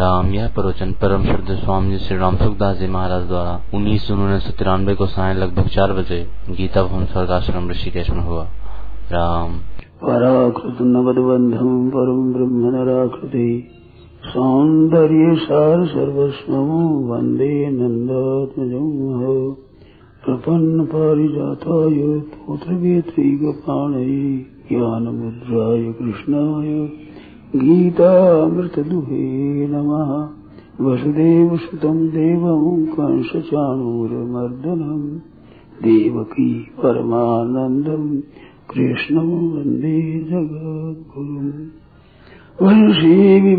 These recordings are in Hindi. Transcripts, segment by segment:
राम। यह प्रवचन परम श्रद्धेय स्वामी श्री राम सुखदास जी महाराज द्वारा 19 जून 1993 को सायं लगभग 4 बजे गीता भवन स्वर्गाश्रम ऋषिकेश में हुआ। राम। पराकृत नवद्बंधम परम ब्रह्म नराकृति सौंदर्य सार सर्वस्वं वंदे नंदात्मजं प्रपन्न पारिजाताय पुत्रवेत्रैकपाणये ज्ञानमुद्राय कृष्णाय गीतामृतदुहे नमः। वसुदेवसुतं देवं कंसचाणूरमर्दनं देवकी परमानन्दं कृष्णं वन्दे जगद्गुरुम्। वंशी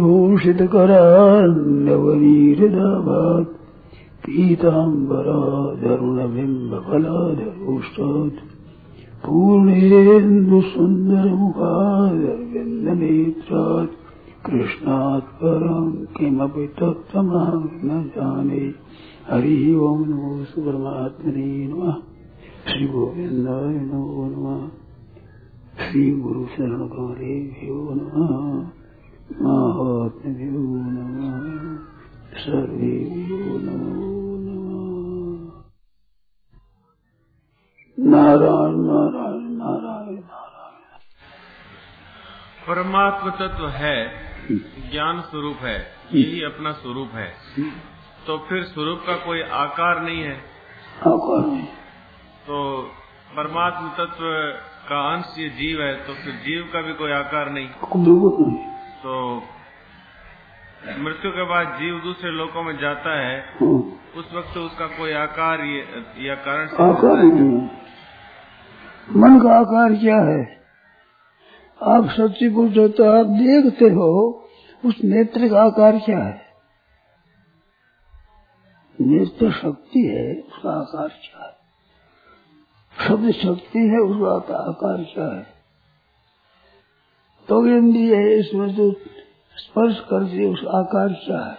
विभूषितकरान्नवनीरदाभात् पीताम्बराधरुणबिम्बफलाधरोष्टात् पूर्णेन्दुसुन्दरमुखादरविन्दनेत्रात् कृष्णात् परं किमपि तत्त्वमहं न जाने। हरिः ओं नमो परमात्मने नमः। श्री गोविन्दाय नमो नमः। श्री गुरु शरणकमलेभ्यो नमः। महात्म्यो नमः। सर्वेभ्यो नमो नमः। नारायण नारायण नारायण नारायण। परमात्म तत्व है, ज्ञान स्वरूप है, यही अपना स्वरूप है। तो फिर स्वरूप का कोई आकार नहीं है। आकार नहीं। तो परमात्म तत्व का अंश ये जीव है, तो फिर जीव का भी कोई आकार नहीं। तो मृत्यु के बाद जीव दूसरे लोकों में जाता है, उस वक्त उसका कोई आकार या कारण आकार नहीं। मन का आकार क्या है? आप सच्ची पूछो तो आप देखते हो, उस नेत्र का आकार क्या है? नेत्र शक्ति है, उसका आकार क्या है? शब्द शक्ति है, उसका आकार क्या है? तो इंद्रिय है, इसमें जो स्पर्श करती है उसका आकार क्या है?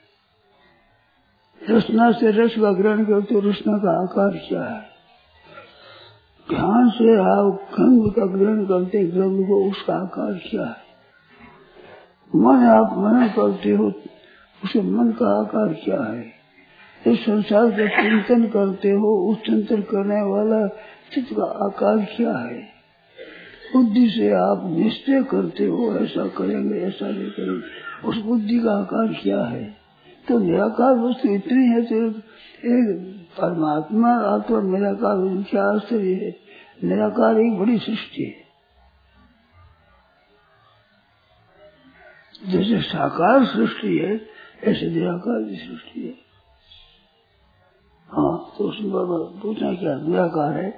रसना से रस का ग्रहण करते हो, रसना का आकार क्या है? ध्यान से आप गंध का ग्रहण करते गंध को, उसका आकार क्या है? मन आप मन करते हो, उसे मन का आकार क्या है? इस संसार का चिंतन करते हो, उस चिंतन करने वाला चित्त का आकार क्या है? बुद्धि से आप निश्चय करते हो, ऐसा करेंगे ऐसा नहीं करेंगे, उस बुद्धि का आकार क्या है? तो निराकार वस्तु इतनी है, तो एक परमात्मा आत्मा निराकार, क्या आश्चर्य है? निराकार एक बड़ी सृष्टि है। जैसे साकार सृष्टि है, ऐसे निराकार की सृष्टि है। हाँ, तो उसमें पूछना क्या निराकार है?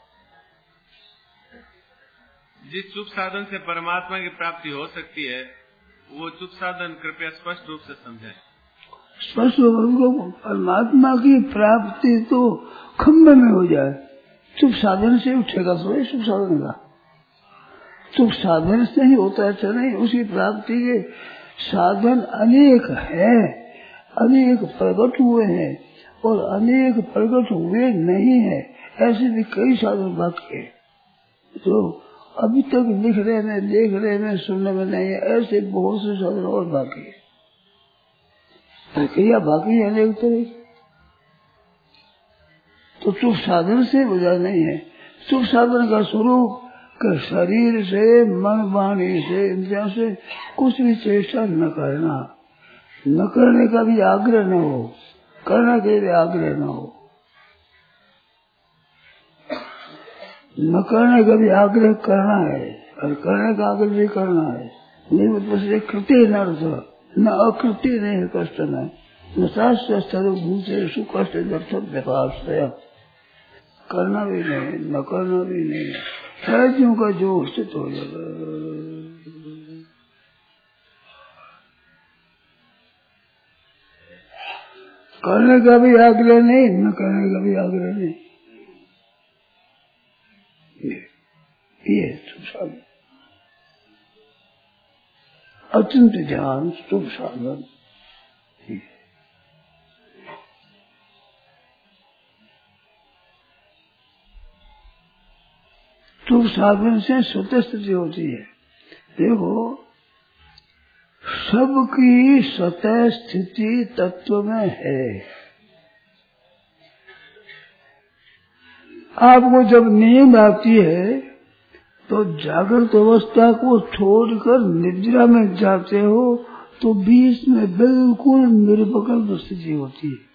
जिस शुभ साधन से परमात्मा की प्राप्ति हो सकती है, वो शुभ साधन कृपया स्पष्ट रूप से समझें। स्पष्ट रूप परमात्मा की प्राप्ति तो खम्भे में हो जाए, शुभ साधन से उठेगा तो शुभ साधन का। शुभ साधन से ही होता है, नहीं। उसकी प्राप्ति के साधन अनेक है, अनेक प्रकट हुए हैं और अनेक प्रकट हुए नहीं है। ऐसे भी कई साधन बाकी है जो अभी तक लिखने में, देखने में, सुनने में नहीं है। ऐसे बहुत से साधन और बाकी है, प्रक्रिया बाकी है अनेक तरह। तो शुभ साधन से वजह नहीं है। शुभ साधन का स्वरूप कि शरीर से, मन, वाणी से, इंद्रियों से कुछ भी चेष्टा न करना, न करने का भी आग्रह न हो, करने के लिए आग्रह न हो, न करने का भी आग्रह करना है और करने का आग्रह भी करना है। नहीं मतलब कृत्य न न अकृत्य नहीं, कष्ट नहीं, न शास्त्र भूसे सुकष्ट दर्शन व्यपाश्रय, करना भी नहीं, न करना भी नहीं, सहजों का जो स्थित हो जाएगा। करने का भी आग्रह नहीं, न करने का भी आग्रह नहीं। ये शुभ साधन, अत्यंत ध्यान, शुभ साधन। शुभ साधन से स्वतः स्थिति होती है। देखो, सबकी सतह स्थिति तत्व में है। आपको जब नींद आती है तो जागृत अवस्था को छोड़कर निद्रा में जाते हो तो बीच में बिल्कुल निर्विकल्प स्थिति होती है।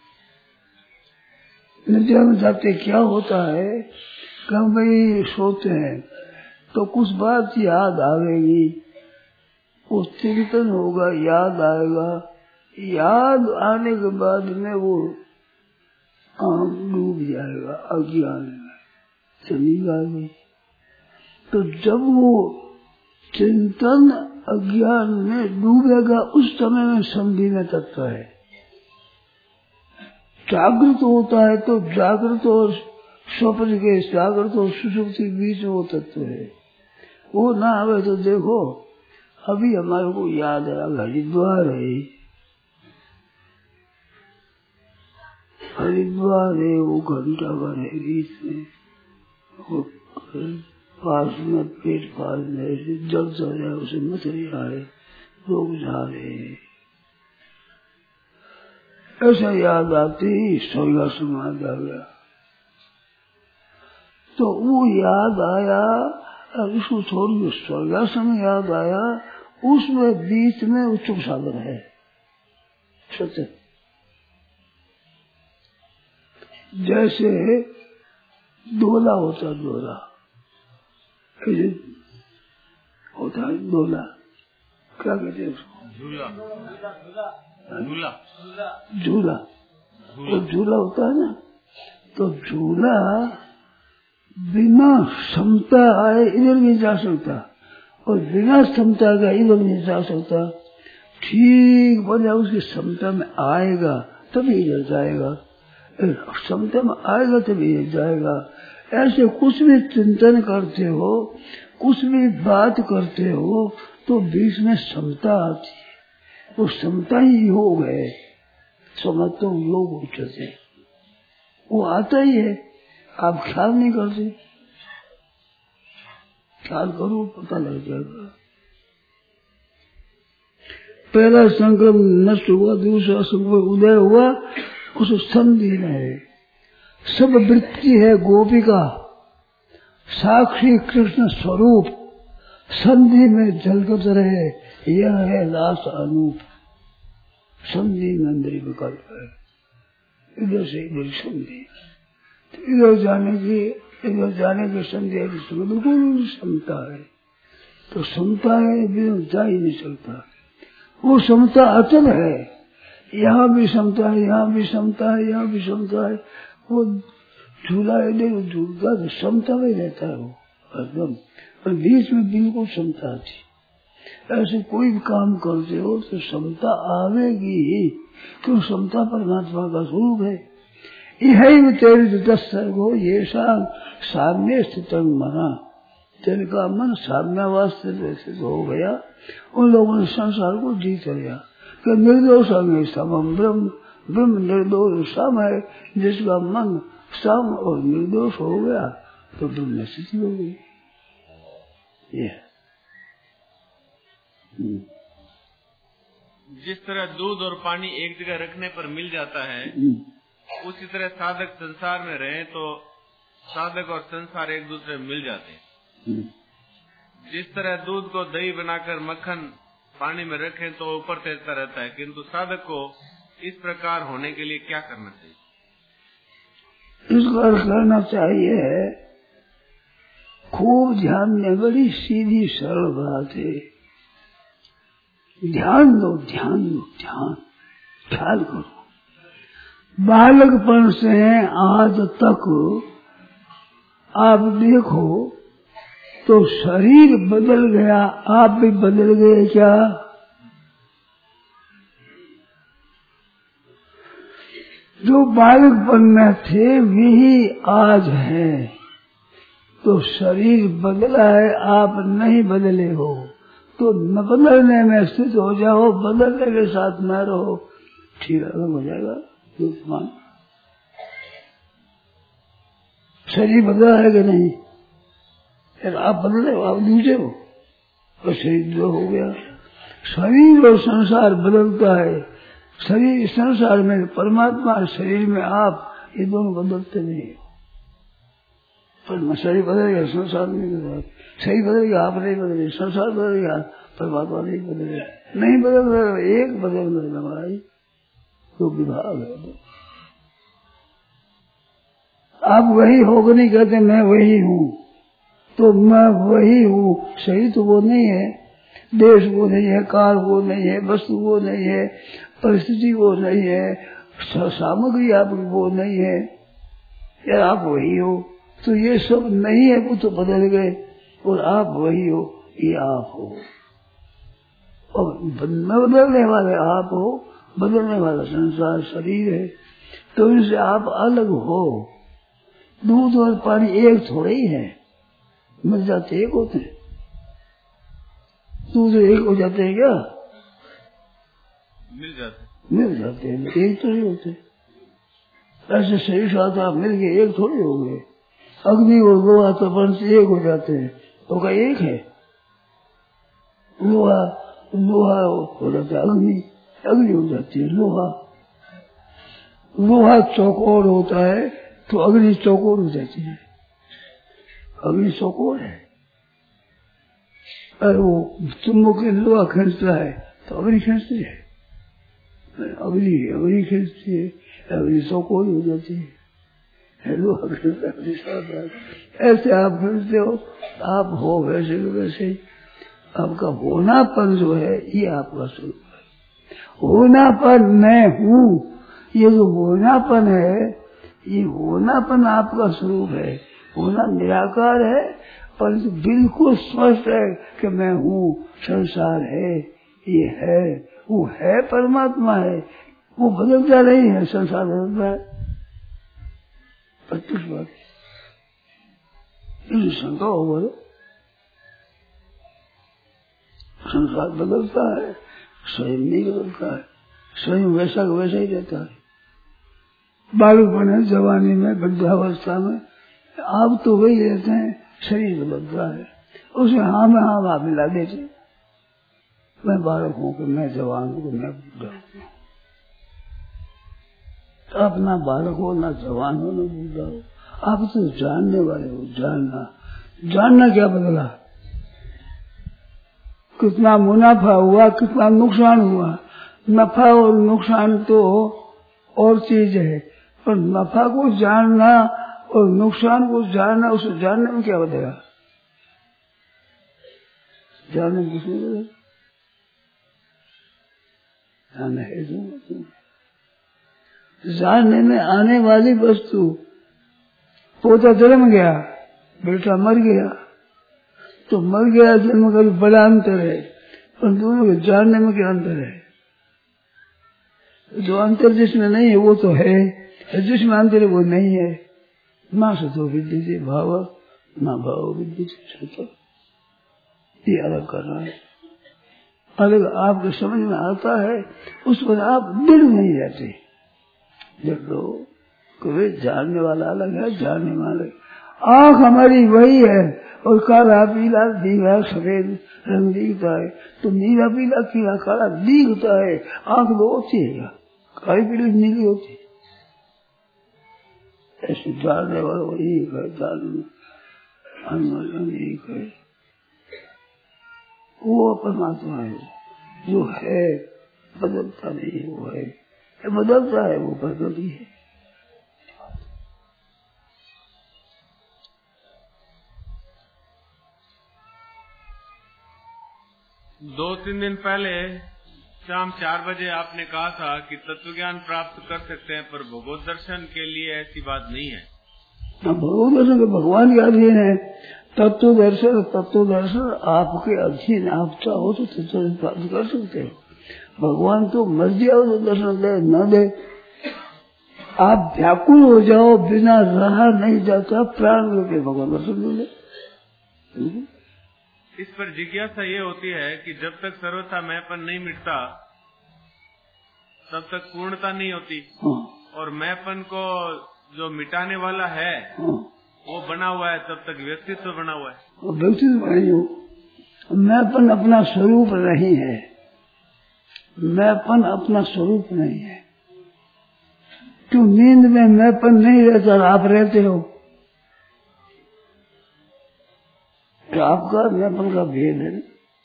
निद्रा में जाते क्या होता है कि हम भाई सोते हैं तो कुछ बात याद आवेगी, वो चिंतन होगा, याद आएगा, याद आने के बाद में वो डूब जाएगा अज्ञान में, चली गई। तो जब वो चिंतन अज्ञान में डूबेगा उस समय में संधि में तत्व है। जागृत होता है तो जागृत और स्वप्न के, जागृत और सुषुप्ति के बीच वो तत्व है। वो ना आवे तो देखो, अभी हमारे को याद है हरिद्वार है, हरिद्वार है, वो घंटा घर है बीच में, वो पास में पेट पास में जल चल जाए उसे मछली आए, लोग जा रहे हैं, ऐसा याद आते ही स्वर्गाश्रम आ गया। तो वो याद आया, उसको छोड़ स्वर्गाश्रम याद आया, उसमें बीच में उत्सुक साधन है सत्य। जैसे डोला होता है, डोला होता है, डोला क्या कहते हैं उसको? झूला। झूला झूला वो झूला होता है ना, तो झूला बिना क्षमता आए इधर नहीं जा सकता और बिना क्षमता का इधर नहीं जा सकता। ठीक बना उसकी क्षमता में आएगा तभी इधर जाएगा, क्षमता में आएगा तभी इधर जाएगा। ऐसे कुछ भी चिंतन करते हो, कुछ भी बात करते हो तो बीच में क्षमता आती है, वो क्षमता ही योग है। समझ तो योग उच्चते वो आता ही है, आप ख्याल नहीं करते, ख्याल करो पता लग जाएगा। पहला संकल्प नष्ट हुआ, दूसरा संकल्प उदय हुआ, उस संधि में है। सब वृत्ति है गोपिका, साक्षी कृष्ण स्वरूप संधि में झलकत रहे, यह है लास अनूप। संधि में अंदर विकल्प है, इधर से इधर संधि, इधर जाने की संधि बिल्कुल क्षमता है। तो क्षमता है, जा ही नहीं सकता। वो क्षमता अचल है, यहाँ भी क्षमता है, यहाँ भी क्षमता है, यहाँ भी क्षमता है। वो झूला झूलता तो क्षमता में रहता है वो एकदम, और बीच में बिल्कुल क्षमता थी। ऐसे कोई भी काम करते हो तो क्षमता आवेगी ही, क्यों? क्षमता परमात्मा का स्वरूप है। यही तेरे 10 सर्गो ये सामने स्थित मना, जिनका मन सामने वास्ते हो गया उन लोगों ने संसार को जीत लिया। कि निर्दोष में समम ब्रह्म, ब्रह्म निर्दोष सम है। जिसका मन सम और निर्दोष हो गया तो ब्रह्म स्थिति हो गई। जिस तरह दूध और पानी एक जगह रखने पर मिल जाता है, उसी तरह साधक संसार में रहे तो साधक और संसार एक दूसरे में मिल जाते हैं। जिस तरह दूध को दही बनाकर मक्खन पानी में रखें तो ऊपर तैरता रहता है, किंतु साधक को इस प्रकार होने के लिए क्या करना चाहिए? इसका करना चाहिए खूब ध्यान दें, बड़ी सीधी सरल बात है। ध्यान दो, ध्यान दो, ध्यान ख्याल करो। बालकपन से आज तक आप देखो तो शरीर बदल गया, आप भी बदल गए क्या? जो बालकपन में थे वही आज है, तो शरीर बदला है, आप नहीं बदले हो। तो न बदलने में स्थित हो जाओ, बदलने के साथ न रहो, ठीक हो जाएगा। शरीर बदला है कि नहीं? आप बदले हो, आप दूसरे हो, और शरीर जो हो गया। शरीर और संसार बदलता है। शरीर संसार में परमात्मा, शरीर में आप, ये दोनों बदलते नहीं। पर शरीर बदलेगा, संसार नहीं बदलेगा। शरीर बदलेगा, आप नहीं बदलेगा। संसार बदलेगा, परमात्मा नहीं बदलेगा। नहीं बदल रहा, एक बदल रहा भाई, तो विभाग है। आप वही होकर नहीं कहते मैं वही हूँ, तो मैं वही हूँ। सही तो वो नहीं है, देश वो नहीं है, काल वो नहीं है, वस्तु वो नहीं है, परिस्थिति वो नहीं है, सामग्री आपकी वो नहीं है, यार आप वही हो। तो ये सब नहीं है, वो तो बदल गए, और आप वही हो, ये आप हो। और बदलने वाले आप हो, बदलने वाला संसार शरीर है। तो इनसे आप अलग हो। दूध और पानी एक थोड़े ही है, मिल जाते एक होते हैं। दूध एक हो जाते हैं क्या? मिल जाते हैं, एक तो नहीं होते। ऐसे शरीर साथ आप मिल गए, एक थोड़े हो गए। अग्नि और लोहा तपन से एक हो जाते हैं, तो क्या एक है? लोहा हो जाता है, अग्नि हो जाती है। लोहा चौकोर होता है, तो अग्नि चौकोर हो जाती है। अग्नि चौकोर है, और वो चुम्बक लोहा खींचता है, तो अग्नि खींचती है। अग्नि खींचती है, अग्नि चौकोर हो जाती है। लोहा खींचता है, ऐसे आप खींचते हो, आप हो वैसे वैसे ही। आपका होनापन जो है, ये आपका स्वरूप है। होनापन मैं हूँ, ये जो होनापन है, ये होनापन आपका स्वरूप है। होना निराकार है, परंतु बिल्कुल स्पष्ट है कि मैं हूँ, संसार है, ये है, वो है, परमात्मा है। वो बदलता नहीं है, संसार बदलता है। 25 बार शंका हो बोलो, संसार बदलता है, स्वयं नहीं बदलता है। स्वयं वैसा वैसा ही रहता है। बालकपन है, जवानी में, वृद्धावस्था में, आप तो वही रहते हैं। शरीर बदलता है, उसे हाँ में हाँ आप मिला देते। मैं बालक हूँ कि मैं जवान हूँ कि मैं बुढ़ा हूँ। आप ना बालक हो, ना जवान हो, ना बुढ़ा हो। आप तो जानने वाले हो। जानना क्या बदला? कितना मुनाफा हुआ, कितना नुकसान हुआ। नफा और नुकसान तो और चीज है, पर नफा को जानना और नुकसान को जानना, उसे जानने में क्या बदलेगा? जानने में कुछ नहीं बदलेगा। जानना है जो जानने में आने वाली वस्तु। पोता जन्म गया, बेटा मर गया, तो मर गया जन्म का भी बड़ा अंतर है, पर दोनों के जानने में क्या अंतर है? जो अंतर जिसमें नहीं है वो तो है, जिसमें अंतर है वो नहीं है। ना सतो विद्यते भाव, ना भाव विद्यते सतो। ये अलग कर रहा है, अलग आपके समझ में आता है, उस पर आप दृढ़ नहीं रहते। जब लोग कोई जानने वाला अलग है, जानने वाले। आँख हमारी वही है, और काला पीला नीला सफेद रंग दिखता है, तो नीला पीला कीला काला दिखता है। आँख दो होती है, काली पीली नीली होती है। ऐसे जानने वाला वो एक है, जानने एक है, वो परमात्मा है जो है, बदलता नहीं। वो है, बदलता है, वो बदलती है। दो तीन दिन पहले शाम 4 बजे आपने कहा था कि तत्व ज्ञान प्राप्त कर सकते हैं, पर भगवत दर्शन के लिए ऐसी बात नहीं है। भगवत दर्शन के भगवान के अधीन है। तत्व दर्शन आपके अधीन। आप चाहो तो तत्व दर्शन प्राप्त कर सकते हो। भगवान तो मर्जी आओ तो दर्शन दे, न दे। आप व्याकुल हो जाओ, बिना रहा नहीं जाता, प्राण लेके भगवान दर्शन दे। इस पर जिज्ञासा ये होती है कि जब तक सर्वथा मैंपन नहीं मिटता, तब तक पूर्णता नहीं होती। और मैंपन को जो मिटाने वाला है, वो बना हुआ है, तब तक व्यक्तित्व बना हुआ है। व्यक्तित्व नहीं हो, मैंपन अपना स्वरूप नहीं है। मैंपन अपना स्वरूप नहीं है। क्यों नींद में मैंपन नहीं रहता, आप रहते हो। तो आपका मैंपन का भेद है।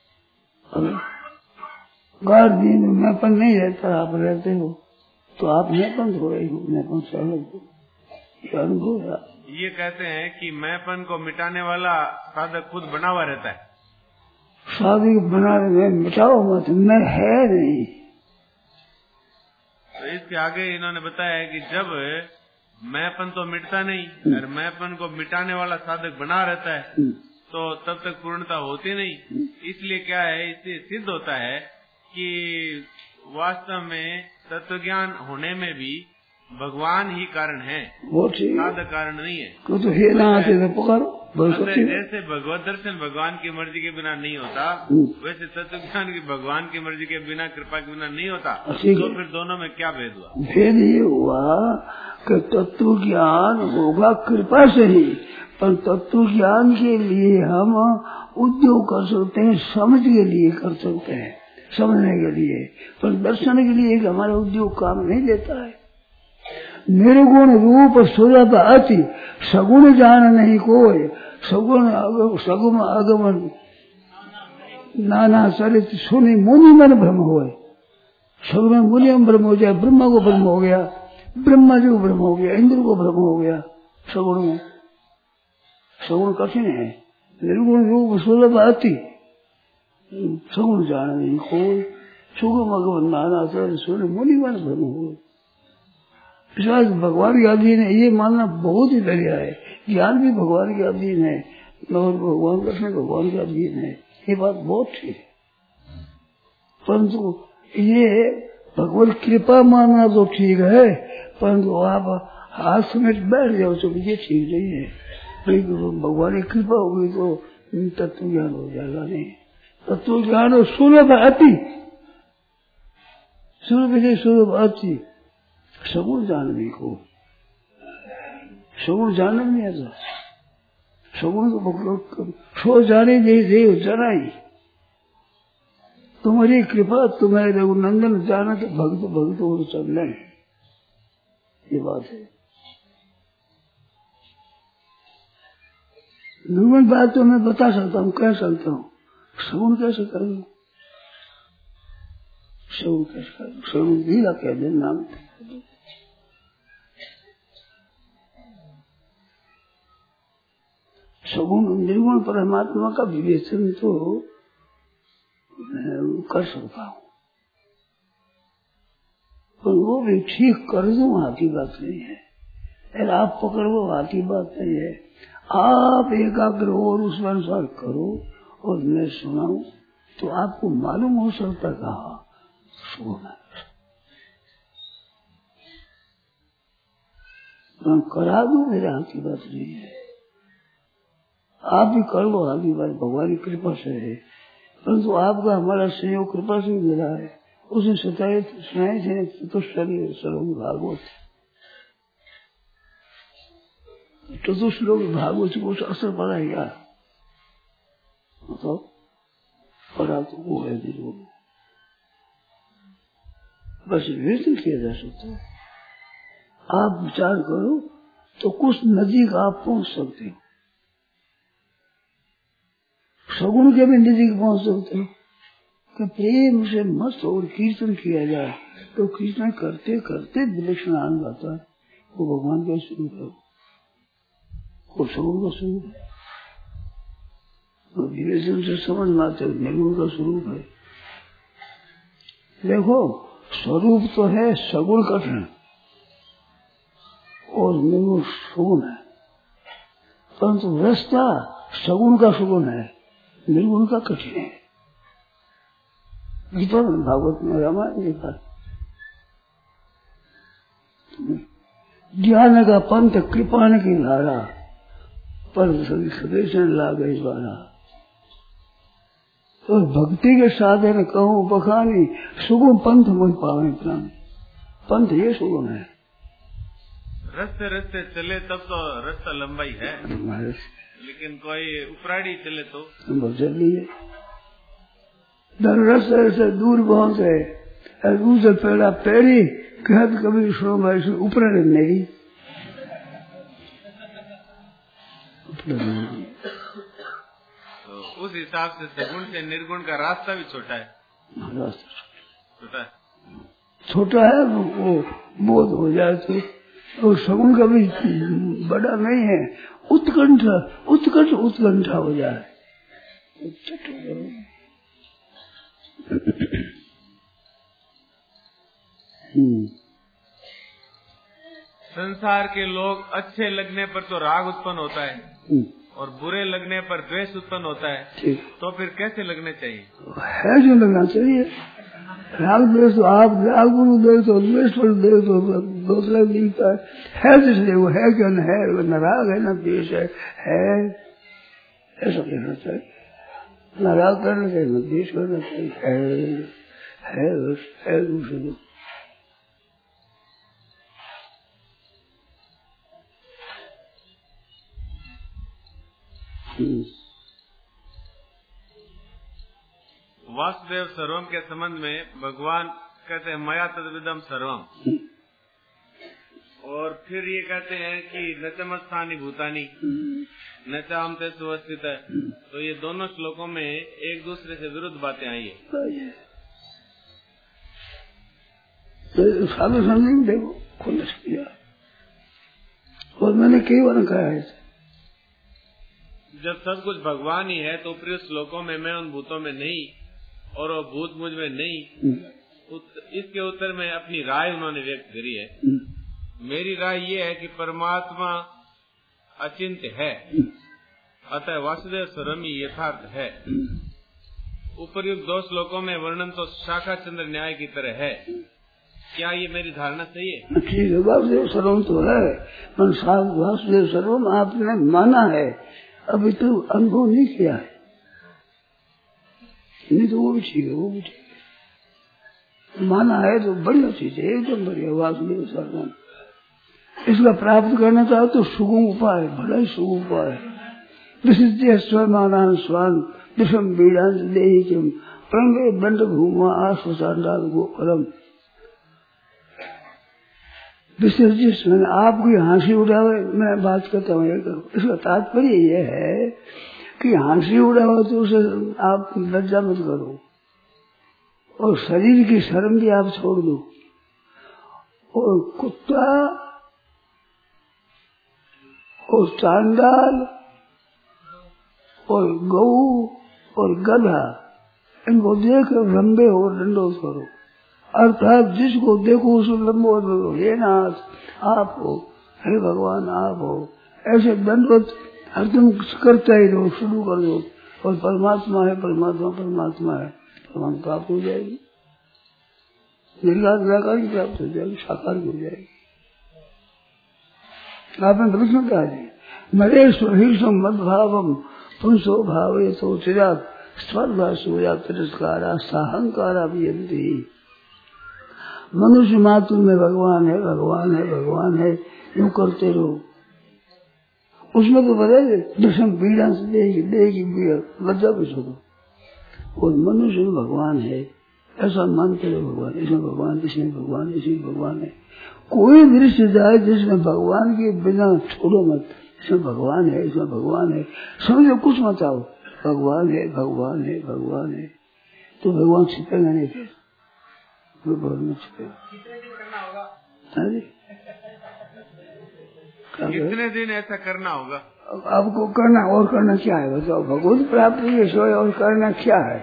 गाढ़ नींद में मैंपन नहीं रहता, आप रहते हो, तो आप मैंपन हो रही हो, मैंपन से अलग हो। ये अनुभव है। ये कहते हैं कि मैंपन को मिटाने वाला साधक खुद बना हुआ रहता है। साधक बनाने में मिटाओ मत, मैं है नहीं। तो इसके आगे इन्होंने बताया है कि जब मैंपन तो मिटता नहीं और मैंपन को मिटाने वाला साधक बना रहता है तो तब तक पूर्णता होती नहीं। इसलिए क्या है, इससे सिद्ध होता है कि वास्तव में तत्व ज्ञान होने में भी भगवान ही कारण है, वो साधक कारण नहीं है। तो हे ना आते तो पुकारो। जैसे भगवत दर्शन भगवान की मर्जी के बिना नहीं होता, वैसे तत्व ज्ञान की भगवान की मर्जी के बिना, कृपा के बिना नहीं होता। तो फिर दोनों में क्या भेद हुआ? भेद ये हुआ कि तत्व ज्ञान होगा कृपा से ही, पर तत्व ज्ञान के लिए हम उद्योग कर सकते हैं, समझ के लिए कर सकते हैं, समझने के लिए, पर दर्शन के लिए हमारा उद्योग काम नहीं लेता है। निर्गुण रूप सुलभ अति, सगुण जान नहीं कोई, सगुण आगमन नाना चरित सुनी मुनि मन भ्रम हुए। सगुण मुनि में भ्रम हो जाए, ब्रह्मा को भ्रम हो गया, ब्रह्मा जी को भ्रम हो गया, इंद्र को भ्रम हो गया। सगुण में सगुण कठिन है। निर्गुण रूप सुलभ अति, सगुण जान नहीं कोई, सगुण आगमन नाना चरित सुनी मुनि मन भ्रम हुए। विश्वास भगवान के अधीन है, ये मानना बहुत ही बढ़िया है। ज्ञान भी भगवान के अधीन है, और भगवान कृष्ण भगवान के अधीन है, ये बात बहुत ठीक है। परंतु ये भगवान कृपा मानना तो ठीक है, परंतु आप हाथ समेट बैठ जाओ तो ये ठीक नहीं है। भगवान की कृपा होगी तो तत्व ज्ञान हो जाएगा नहीं। तत्व ज्ञान हो सुलभ अति, सुलभ अति, सगुण जानने को, सगुण जानने नहीं आता। सगुण को सो जाने दे जनाई, तुम्हारी कृपा तुम्हारे रघुनंदन जाना तो भक्त हो चल रहे, ये बात है। निर्गुण बात तो मैं बता सकता हूँ, कह सकता हूँ, सगुण कैसे करूँ? सगुण कैसे करूँ? सगुण लीला कह दे, नाम सगुण निर्गुण परमात्मा का विवेचन तो कर सकता हूँ, पर वो भी ठीक कर दूं हाथी बात नहीं है। अरे आप पकड़ वो हाथी बात नहीं है। आप एकाग्र और उस अनुसार करो और मैं सुनाऊं तो आपको मालूम हो सकता कहा सुना मैं करा दूं, मेरे हाथी बात नहीं है। आप भी कर लो, हाथी बात भगवान की कृपा से है, परंतु आपका हमारा सहयोग कृपा से मिला है। उसने सुनाए थे चतुश्लोक श्लोक भागवत, चतुश्लोक भागवत को कुछ असर पड़ा है क्या? मतलब पड़ा तो वो है बस विवेचन किया जा सकता है। आप विचार करो तो कुछ नजीक आप पहुंच सकते हो, सगुण के भी नजीक पहुंच सकते हो। कि प्रेम से मस्त और कीर्तन किया जाए तो कीर्तन करते करते विलक्षण आनंद आता है। वो भगवान का स्वरूप है, वो सगुण का स्वरूप है। विवेचन से समझ में आते निर्गुण का स्वरूप है। देखो स्वरूप तो है सगुण कठिन और निर्गुण सगुण है, परंतु रास्ता सगुण का सगुण है, निर्गुण का कठिन है। गीता में भागवत में रामायण लिखा ज्ञान का पंथ कृपाण की धारा पर सदेश ला गई द्वारा और भक्ति के साधन कहूँ बखानी सुगुण पंथ मुझ पावे प्राण। पंथ ये सुगुण है। रस्ते रस्ते चले तब तो रास्ता लंबाई है, लेकिन कोई उपराड़ी चले तो बहुत जल्दी है। रस्ते से दूर पहुंचे दूसरे पेड़ा पेड़ी कहत कभी सुनो भाई से ऊपर नहीं तो उस हिसाब से सगुण से निर्गुण का रास्ता भी छोटा है। छोटा है वो बोध हो जाए तो सगुण का भी बड़ा नहीं है। उत्कंठा हो जाए। संसार के लोग अच्छे लगने पर तो राग उत्पन्न होता है और बुरे लगने पर द्वेष उत्पन्न होता है, तो फिर कैसे लगने चाहिए? है जो लगना चाहिए। राग द्वेष तो आप राग गुरु द्वेष तो द्वेष पर द्वेष तो दूसरा दिखता है जिसलिए वो है क्या न है, न राग है न द्वेष है ऐसा कहना चाहिए। न राग करना चाहिए न द्वेष करना चाहिए, है दूसरे। वासुदेव सर्वम के संबंध में भगवान कहते हैं मया तद्विदम सर्वम, और फिर ये कहते हैं कि न च मत्स्थानि भूतानि न च हम ते सुवस्थित है। तो ये दोनों श्लोकों में एक दूसरे से विरुद्ध बातें आई है। साधु समझेंगे देखो खुद किया, और मैंने कई बार कहा है जब सब कुछ भगवान ही है तो ऊपरी श्लोकों में मैं उन भूतों में नहीं और वो भूत मुझ में नहीं, इसके उत्तर में अपनी राय उन्होंने व्यक्त करी है। मेरी राय ये है कि परमात्मा अचिंत्य है, अतः वासुदेव सर्वमी यथार्थ है। उपर्युक्त दो श्लोकों में वर्णन तो शाखा चंद्र न्याय की तरह है। क्या ये मेरी धारणा सही है? ठीक है, वासुदेव सर्वम तो है, वासुदेव सर्वम आपने माना है, अभी तो अनुभव नहीं किया है। नहीं तो वो भी ठीक है, वो भी ठीक है। माना है तो बढ़िया चीज है, एकदम बढ़िया। वासुदेव सर्वम इसका प्राप्त करना चाहो तो सुगम उपाय, बड़ा ही सुगम उपाय है। विशिष्ट स्वमानान स्वान विषम बीड़ांत देहि किम प्रंगे बंड भूमा आश्वसांडाल गोकुलम। विशिष्ट मैंने आपकी हंसी उड़ावे, मैं बात करता हूँ, इसका तात्पर्य यह है कि हंसी उड़ावे तो उसे आप लज्जा मत करो, और शरीर की शर्म भी आप छोड़ दो। और कुत्ता और चांडाल और गऊ और गधा इनको देख लंबे हो दंडोत करो, अर्थात जिसको देखो उसको लंबोत करो, हे नाथ आप हो, हे भगवान आप हो, ऐसे दंडोत हरदम करता ही रहो, शुरू कर दो। और परमात्मा है, परमात्मा परमात्मा है, परमात्मा प्राप्त हो जाएगी, निर्गात निराकार की प्राप्त हो जाएगी, साकार हो जाएगी। आपने प्रश्न कहा जी नरेश हिंसम मद्भावम पुंसो भावे तो चिराग स्वर्धा सूया तिरस्कारा साहंकारा भी मनुष्य मात्र में भगवान है, भगवान है, भगवान है यूं करते रहो। उसमें तो बताइए विषम पीड़ा से देगी पीड़ा लज्जा भी छोड़ो, और मनुष्य में भगवान है ऐसा मानते रहो। भगवान इसमें भगवान, इसमें भगवान, इसमें भगवान है। कोई दृश्य जाए जिसमें भगवान के बिना छोड़ो मत, इसमें भगवान है, इसमें भगवान है, समझो कुछ मत आओ, भगवान है, भगवान है, भगवान है, तो भगवान छिपेगा नहीं, फिर भगवान में छिपेगा। कितने दिन ऐसा करना होगा? आपको करना, और करना क्या है बताओ? भगवत प्राप्ति के सोए और करना क्या है?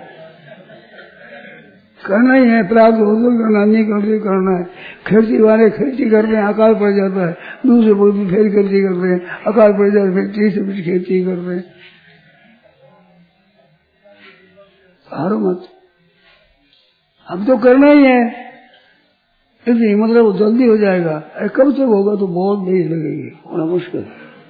करना ही है, प्राप्त हो तो करना, नहीं करते करना है। खेती वाले खेती करते हैं, अकाल पड़ जाता है, दूसरे बहुत फिर खेती करते हैं, अकाल पड़ जाता है, फिर तीसरे बीच खेती करते हैं। हारो मत, अब तो करना ही है, इसलिए मतलब जल्दी हो जाएगा। कब तक होगा तो बहुत देर लगेगी, होना मुश्किल।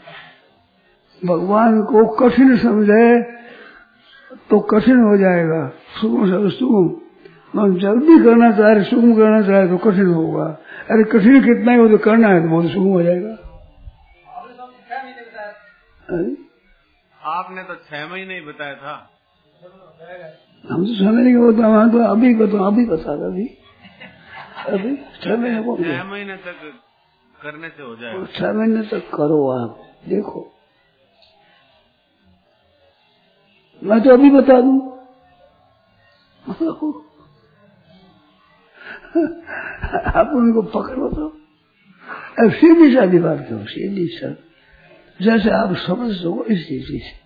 भगवान को कठिन समझे तो कठिन हो जाएगा, सुगम से सुगम। मैं जल्दी करना चाहे, सुगम करना चाहे तो कठिन होगा। अरे कठिन कितना ही हो तो करना है तो बहुत सुगम हो जाएगा। आपने तो 6 महीने ही बताया था। हम तो 6 महीने का होता, वहां तो अभी बता, अभी बता अभी अभी 6 महीने को 6 महीने तक करने से हो जाएगा। 6 महीने तक करो आप, देखो। मैं तो अभी बता दूं। आप उनको पकड़ो तो अब सीधी सादी बात करो, सीधी सर, जैसे आप समझ सको इस चीज से।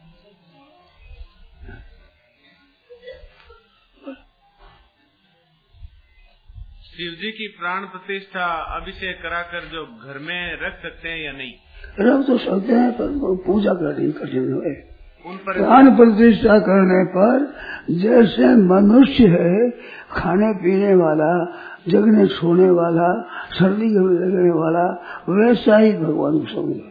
शिव जी की प्राण प्रतिष्ठा अभिषेक कराकर जो घर में रख सकते हैं या नहीं? रख तो सकते हैं, पर पूजा करनी कठिन है। उन पर प्राण प्रतिष्ठा करने पर जैसे मनुष्य है, खाने पीने वाला, जगने सोने वाला, सर्दी में लगने वाला, वैसा ही भगवान को समझो।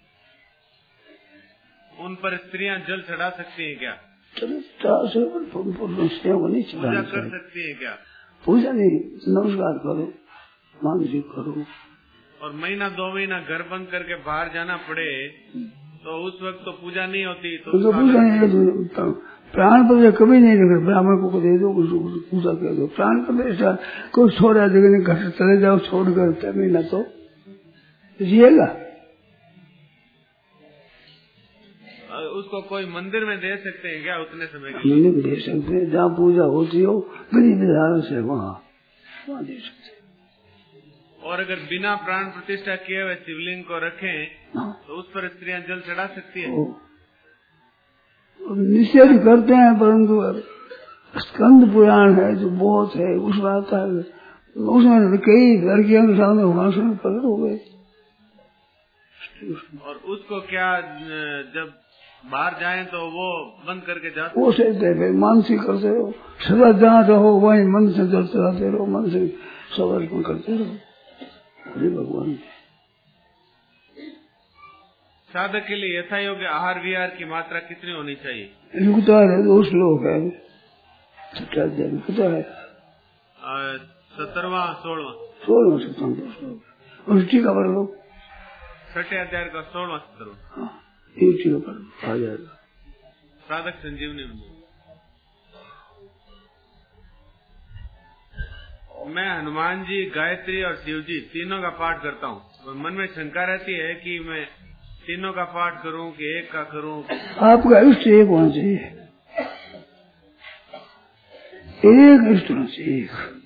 उन पर स्त्रियां जल चढ़ा सकती हैं क्या? स्त्रियों को नहीं चढ़ाना पूजा कर सकती हैं क्या? पूजा नहीं, नमस्कार करो, मानसिक करो। और महीना 2 महीना घर बंद करके बाहर जाना पड़े तो उस वक्त तो पूजा नहीं होती। तो पूजा नहीं, प्राण प्रतिष्ठा कभी नहीं रखे। ब्राह्मण को दे दो, पूजा कर दो। प्राण प्रतिष्ठा कोई छोड़ा जगह घर चले जाओ, छोड़कर 6 महीना तो जिएगा। उसको कोई मंदिर में दे सकते हैं क्या उतने समय के लिए? मंदिर में दे सकते हैं, जहाँ पूजा होती हो विधि विधान से वहाँ दे सकते हैं। और अगर बिना प्राण प्रतिष्ठा किए हुए शिवलिंग को रखें तो उस पर स्त्रियां जल चढ़ा सकती है? निषेध करते हैं, परंतु स्कंद पुराण है जो बहुत है, उसमें आता है, उसमें कई लड़कियों के सामने भाषण प्रकट हो गए। और उसको क्या जब बाहर जाएं तो वो बंद करके जाते? वो से मानसिक करते रहो, सदा जहाँ रहो वहीं मन से जल चढ़ाते रहो, मन से समर्पण करते रहो। अरे भगवान, साधक के लिए यथा योग्य आहार विहार की मात्रा कितनी होनी चाहिए? युक्ता है 2 श्लोक है, 6 अध्याय में पता है, 17वां 16वां 16वां 17वां श्लोक। और टीका पढ़ लो, 6 अध्याय का 16वां 17वां। हाँ, ये टीका पढ़ लो, आ जाएगा। साधक संजीवनी में मैं हनुमान जी, गायत्री और शिव जी तीनों का पाठ करता हूँ। तो मन में शंका रहती है कि मैं तीनों का पाठ करूं कि एक का करूं? आपका इष्ट एक होना चाहिए, एक इष्ट होना चाहिए,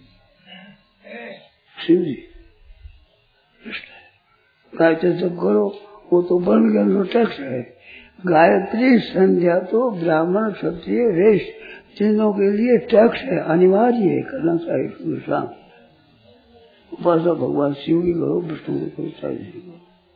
शिव जी इष्ट है। गायत्री जब करो वो तो बन गया, टैक्स है। गायत्री संध्या तो ब्राह्मण क्षत्रिय वैश्य तीनों के लिए टैक्स है, अनिवार्य है, करना चाहिए। शाम उपासना भगवान शिव की करो, विष्णु को करो, चाहिए।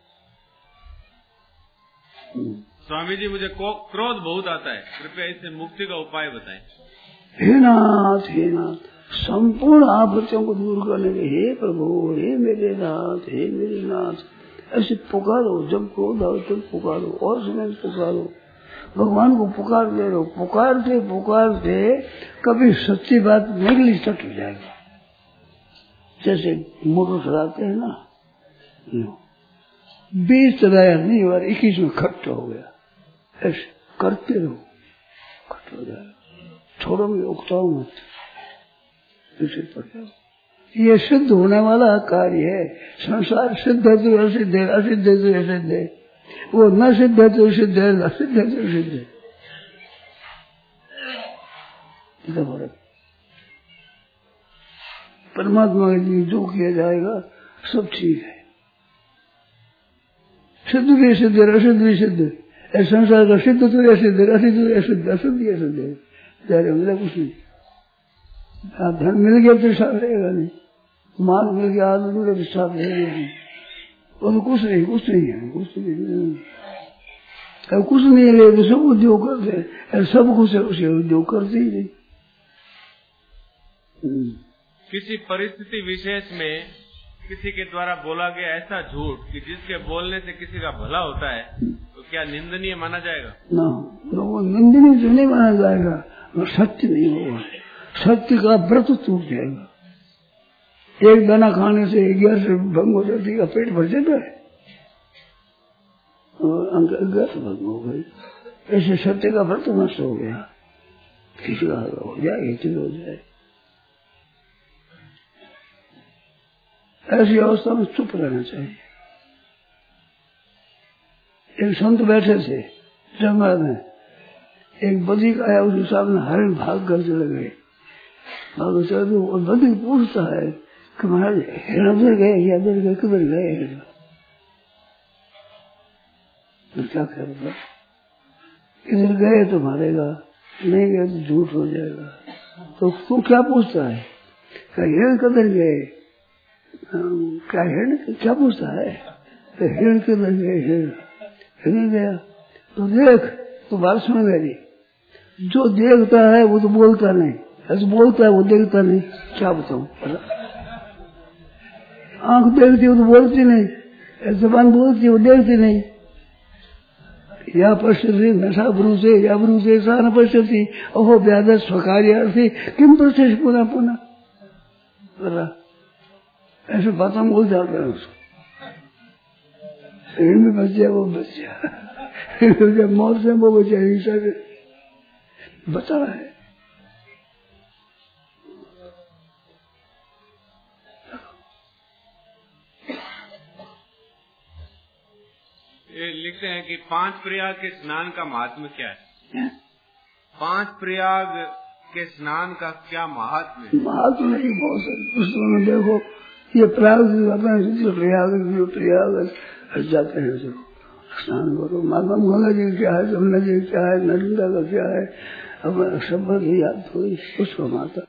स्वामी जी, मुझे क्रोध बहुत आता है, कृपया इससे मुक्ति का उपाय बताएं। हे नाथ, हे नाथ, संपूर्ण आपत्तियों को दूर करने के हे प्रभु, हे मेरे नाथ, हे मेरे नाथ, ऐसे पुकारो। जब क्रोध आओ तब पुकारो, और समय पुकारो, भगवान को पुकार ले रहो। पुकारते पुकारते कभी सच्ची बात निकली सट हो जाएगा। जैसे मोटर चलाते हैं ना, 20 चलाया नहीं बार 21 में खट्ट हो गया, ऐसे करते रहो, खट्ट हो जाएगा। छोड़ो में उकताओ मत, इसे पढ़ जाओ। ये सिद्ध होने वाला कार्य है। संसार सिद्ध है तो असिद्ध है, असिद्ध है तो असिद्ध है, वो न सिद्ध है तो सिद्ध है, न सिद्ध है तो सिद्ध है। परमात्मा के लिए जो किया जाएगा सब ठीक है। सिद्ध भी सिद्ध है, असिद्ध भी सिद्ध है। संसार का सिद्ध तो असिद्ध है, असिद्ध तो असिद्ध, असिद्ध ही असिद्ध है। जारे मिला कुछ नहीं। धन मिल गया तो साथ रहेगा नहीं, माल मिल गया आदमी मिल गया तो साथ रहेगा नहीं। वो तो कुछ नहीं, कुछ नहीं है, कुछ नहीं। अब कुछ नहीं रहे तो सब उद्योग करते हैं, सब कुछ है उसे उद्योग करते ही नहीं। किसी परिस्थिति विशेष में किसी के द्वारा बोला गया ऐसा झूठ कि जिसके बोलने से किसी का भला होता है, तो क्या निंदनीय माना जाएगा? ना, वो निंदनीय तो नहीं माना जाएगा, वो सत्य नहीं होगा। सत्य का व्रत टूट जाएगा। एक दाना खाने से 11 से भंग हो जाती का पेट भर जाता है, भंग हो गई। ऐसे सत्य का व्रत नष्ट हो गया, किसी का हो जाए, हो जाए। ऐसी अवस्था में चुप रहना चाहिए। एक संत बैठे थे जंगल में, एक बधिक आया, उसके सामने हरिण भाग कर चले गए। और बधिक पूछता है कि महाराज हिरण उधर गए या इधर गए, किधर गए हिरण? तो क्या करेगा, इधर गए तो मारेगा, नहीं गए तो झूठ हो जाएगा। तो तू क्या पूछता है, हिरण किधर गए? क्या हिरण क्या पूछता है, तो हिरण किधर गए? हिरण गया तो देख, तो बात सुन मेरी, जो देखता है वो तो बोलता नहीं, ऐसे बोलता है वो देखता नहीं, क्या बताऊं? आंख देखती है वो तो बोलती नहीं, जबान बोलती है वो देखती नहीं। या पश्यति नशा ब्रूसे या ब्रूसे सा न पश्यति अहो व्याध स्वकार्यार्थी किम पश्य पुनः पुनः। ऐसे बात हम बोल जाते हैं उसको, हिरण में बच जाए वो बच जाए, मौत से वो बचा, हिंसा से बचा है। ये लिखते हैं कि 5 प्रयाग के स्नान का महात्म्य क्या है? 5 प्रयाग के स्नान का क्या महात्म्य है? महात्म्य नहीं, बहुत सारे पुस्तकों में देखो, ये प्रयाग जाते हैं जो स्नान करो, माता गंगा जी क्या है, जमुना जी क्या है, नर्मदा का क्या है, अब शब्द ही याद हुई उसको माता।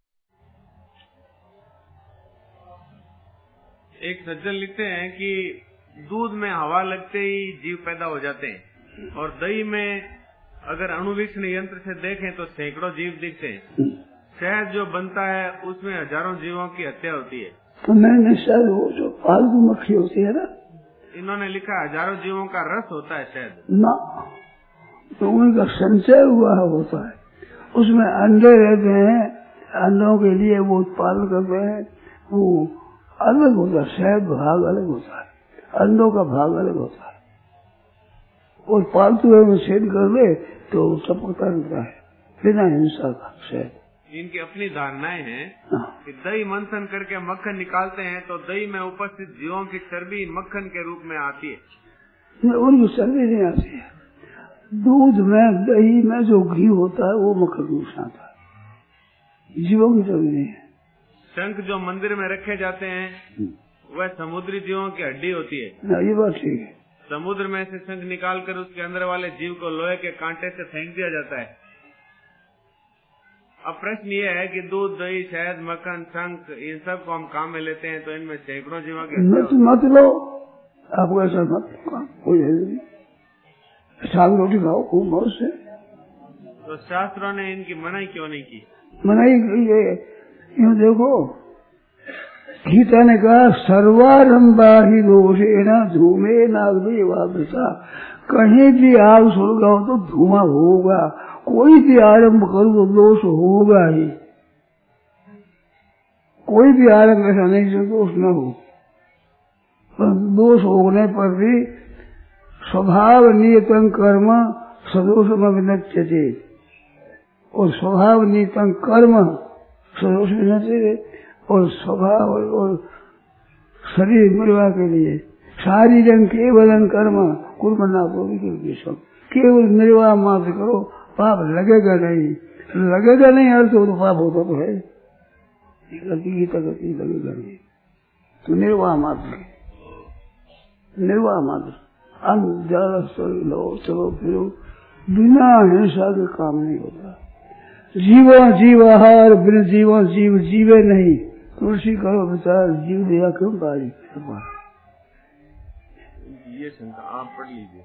एक सज्जन लिखते हैं कि दूध में हवा लगते ही जीव पैदा हो जाते हैं, और दही में अगर अणुवीक्षण यंत्र से देखें तो सैकड़ों जीव दिखते हैं। शहद जो बनता है उसमें हजारों जीवों की हत्या होती है। तो मैंने शायद वो जो पालतू मक्खी होती है ना, इन्होंने लिखा हजारों जीवों का रस होता है शहद ना, तो उनका संचय हुआ होता है, उसमें अंडे रहते हैं, अंडों के लिए वो उत्पादन करते हैं, वो अलग होता है, शहद भाग अलग होता है, अंडों का भाग अलग होता है। और पालतू में छेद कर ले तो टपकता रहता है बिना हिंसा का शहद। इनकी अपनी धारणाएं हैं कि दही मंथन करके मक्खन निकालते हैं तो दही में उपस्थित जीवों की चर्बी मक्खन के रूप में आती है। उनकी चर्बी नहीं आती है, दूध में दही में जो घी होता है वो मक्खन रूप से आता है, जीवों की चर्बी नहीं है। शंख जो मंदिर में रखे जाते हैं वह समुद्री जीवों की हड्डी होती है। ये बात ठीक है। समुद्र में से शंख निकालकर उसके अंदर वाले जीव को लोहे के कांटे से फेंक दिया जाता है। अब प्रश्न ये है कि दूध, दही, शहद, मक्खन, शंख, इन सब को हम काम में लेते हैं तो इनमें सैकड़ों जीवों के मत लो, आपको ऐसा मत कोई साग रोटी खाओ खूब मौज से। तो शास्त्रों ने इनकी मनाही क्यों नहीं की? मनाही यूँ देखो, गीता ने कहा सर्वारंभा ही दोषेना धूमे नागदेवावृता, कहीं भी आग सुलगाओ तो धुआं होगा, कोई भी आरंभ करो तो दोष होगा ही, कोई भी आरंभ ऐसा नहीं जो दोष न हो। पर दोष होने पर भी स्वभाव नियतं कर्म सदोषम विनच्यते, और स्वभाव नियतं कर्म सदोष विनच्यते, और स्वभाव और शरीर निर्वाह के लिए शारीरं केवलं कर्म कुर्मना तो विकृत, केवल निर्वाह मात्र करो, पाप लगेगा नहीं, लगेगा नहीं अर्थ हो तो पाप होता तो है, गीता गति लगेगा नहीं, तो निर्वाह मात्र, निर्वाह मात्र, ज्यादा लो चलो फिरो, बिना हिंसा के काम नहीं होता। जीवो जीवाहार, बिन जीवो जीव जीवे नहीं, तुलसी करो विचार, जीव दिया क्यों पारी। ये शंका आप पढ़ लीजिए।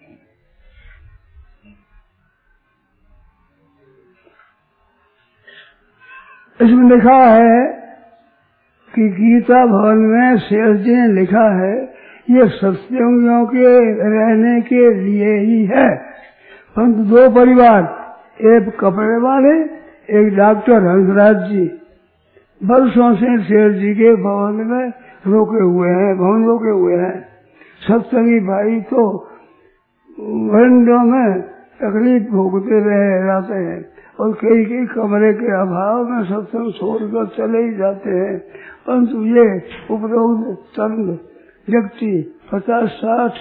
इसमें लिखा है कि गीता भवन में शेष जी ने लिखा है ये सत्संगियों के रहने के लिए ही है, परंतु 2 परिवार, एक कपड़े वाले, एक डॉक्टर हंसराज जी, वर्षों से शेर जी के भवन में रोके हुए हैं, भवन रोके हुए हैं। सत्संगी भाई तो घंटों में तकलीफ भोगते रहे रहते हैं, और कई कई कमरे के अभाव में सत्संग छोड़कर चले ही जाते हैं। परंतु ये उपरोक्त चंद व्यक्ति 50-60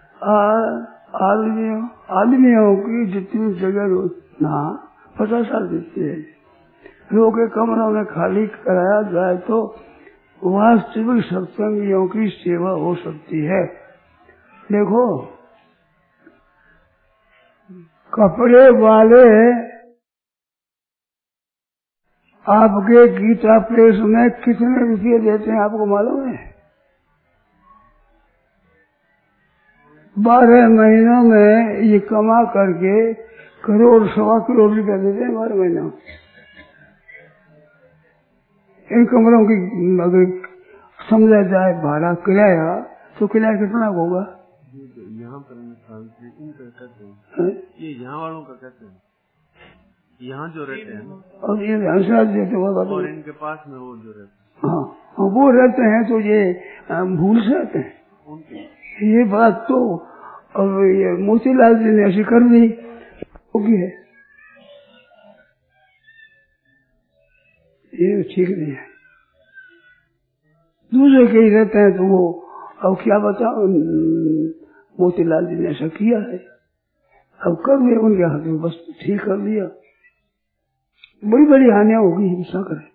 आदमियों की जितनी जगह ना 50 साल देते हैं, लोगों के कमरों में खाली कराया जाए तो वास्तविक सत्संगियों की सेवा हो सकती है। देखो, कपड़े वाले आपके गीता प्रेस में कितने रुपये देते हैं आपको मालूम है? 12 महीनों में ये कमा करके 1-1.25 करोड़ रुपया देते हैं 12 महीनों में। इन कमरों की अगर समझा जाए भाड़ा किराया तो किराया कितना होगा? यहाँ पर ये यहाँ वालों का कहते हैं, यहाँ जो रहते हैं और ये हंसराज देते और इनके पास में वो जो रहते हैं, हाँ वो रहते हैं तो ये भूल से आते हैं। ये बात तो अब ये मोतीलाल जी ने ऐसी कर दी होगी है, ये ठीक नहीं है। दूसरे के ही रहते हैं तो वो अब क्या बताओ, मोतीलाल जी ने ऐसा किया है, अब कर दिया उनके हाथ में, बस ठीक कर दिया। बड़ी बड़ी हानियां होगी, हिंसा करे।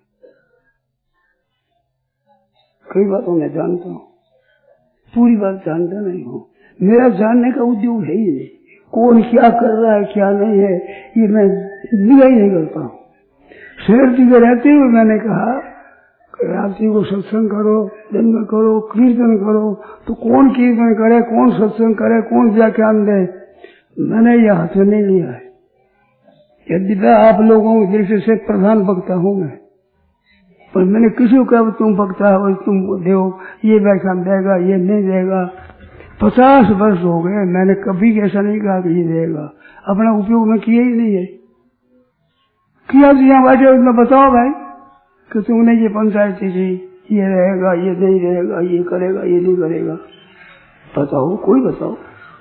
कई बातों में जानता हूँ, पूरी बात जानता नहीं हूँ। मेरा जानने का उद्योग है ही नहीं, कौन क्या कर रहा है क्या नहीं है ये मैं निगाह ही नहीं करता हूँ। शहर जी में रहते हुए मैंने कहा रात्रि को सत्संग करो, दिन में करो, कीर्तन करो, तो कौन कीर्तन करे, कौन सत्संग करे, कौन व्याख्यान दे, मैंने यह हाथ में नहीं लिया है। यदि आप लोगों के दृष्टि से प्रधान वक्ता हूँ मैं, पर मैंने किसी को कहा तुम वक्ता हो, तुम दो, ये व्याख्यान देगा, ये नहीं देगा। 50 वर्ष हो गए, मैंने कभी ऐसा नहीं कहा कि ये देगा, अपना उपयोग में किया ही नहीं है। किया तो यहाँ बैठे उसमें बताओ भाई कि तुमने ये पंचायती की, ये रहेगा, ये नहीं रहेगा, ये करेगा, ये नहीं करेगा, बताओ, कोई बताओ।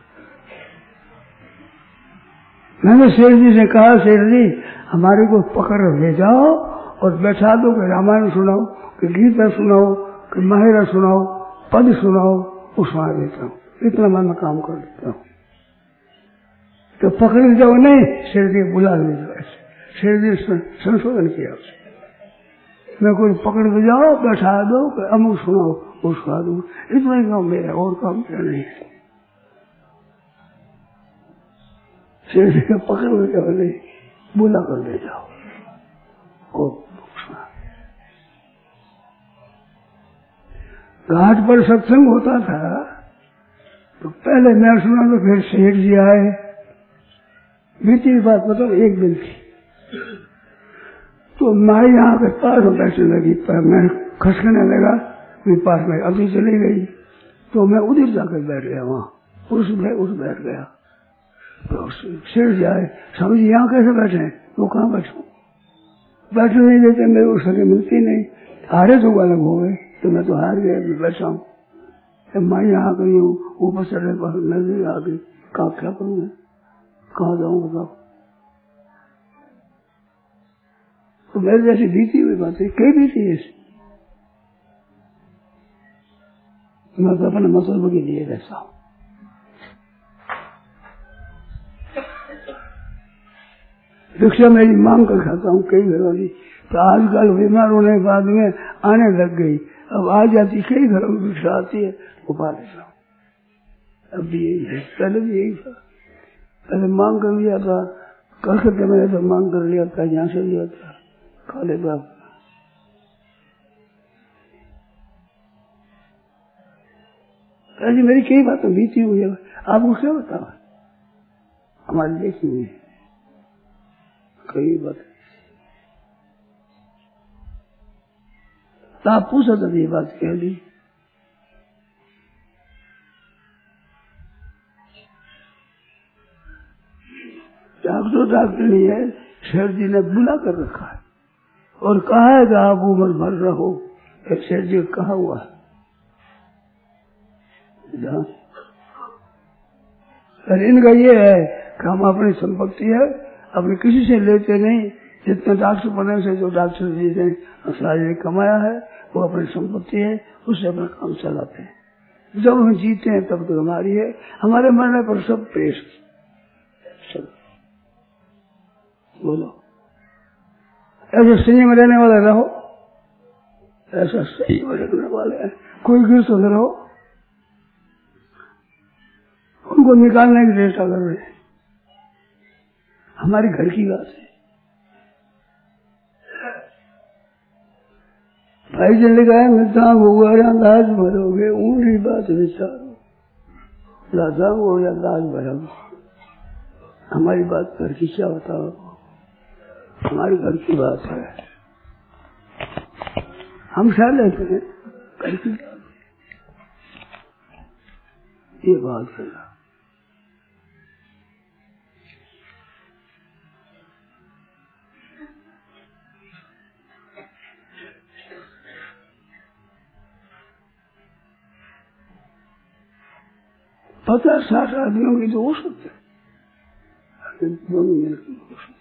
मैंने शेर जी से कहा, शेर जी हमारे को पकड़ ले जाओ और बैठा दो कि रामायण सुनाओ, कि गीता सुनाओ, कि माहिरा सुनाओ, पद सुनाओ, वो सुना देता हूँ, इतना मैं काम कर देता हूँ। तो पकड़ ले जाओ नहीं, शेर जी बुला ले जाओ। शेर जी संशोधन किया उसे, मैं कोई पकड़ ले जाओ, बैठा दो, अमुक सुनाओ, वो सुना दो, इतना ही काम मेरा, और काम मेरा नहीं है। शेर जी पकड़ ले जाओ नहीं, बुला कर ले जाओ और सुना। घाट पर सत्संग होता था तो पहले मैं सुना तो फिर शेर जी आए। बीती बात बताओ, एक दिन थी तो माँ यहाँ के पास में बैठने लगी, पर मैं खसकने लगा, मेरे पास में अभी चली गई तो मैं उधर जाकर बैठ गया, वहाँ उस बैठ गया। तो शेर जी आए, स्वामी जी यहाँ कैसे बैठे हैं? वो कहाँ बैठू, बैठने नहीं देते, मेरे को सगे मिलती नहीं, हारे तो अलग हो गए, तो मैं तो हार गया, बैठा हूँ। मैं यहाँ गई हूँ, ऊपर चढ़ने पर नजर आ गई, कहा क्या करूँ मैं, कहाँ जाऊँ बताओ। तो मेरे जैसी बीती हुई बात है, कई बीती है, मैं तो अपने मतलब के लिए रहता हूँ। रिक्शा मेरी मांग कर खाता हूँ कई घरों की, तो आजकल बीमार होने के बाद में आने लग गई, अब आ जाती, कई घरों में रिक्शा आती है, वो पा लेता हूँ। अब भी यही है, पहले भी यही था, पहले मांग कर लिया था, कलकत्ते में तो मांग कर लिया था, यहाँ से लिया था, खा लेता। ऐसी मेरी कई बातें बीती हुई है, आपको क्या बताओ, हमारी देखी हुई है कई बात। तो आप पूछा था ये बात कह ली, डॉक्टर नहीं है, शेर जी ने बुला कर रखा है और कहा है कि आप उम्र भर रहो, एक शेर जी कहा हुआ है। इनका ये है कि हम अपनी संपत्ति है अपने किसी से लेते नहीं। जितना डॉक्टर बनने से जो डॉक्टर जी ने शारीरिक कमाया है वो अपनी संपत्ति है, उससे अपना काम चलाते हैं। जब हम जीते हैं तब तो हमारी है, हमारे मरने पर सब पेश। बोलो, ऐसे संयम रहने वाले रहो, ऐसा संयम रहने वाले हैं। कोई गिर तो न रहो, उनको निकालने की चेष्टा कर रहे हैं। हमारे घर की बात है। भाई जी लिखा है, मिता हुआ अंदाज भरोगे ऊँची बात विचारो, लादा हो अंदाज भरोगे। हमारी बात घर की क्या बताओ, हमारे घर की बात है, हम ख्याल लेते हैं घर की बात। ये बात है। पता 60 आदमियों की तो हो सकते हैं, दोनों मिलकर हो सकते।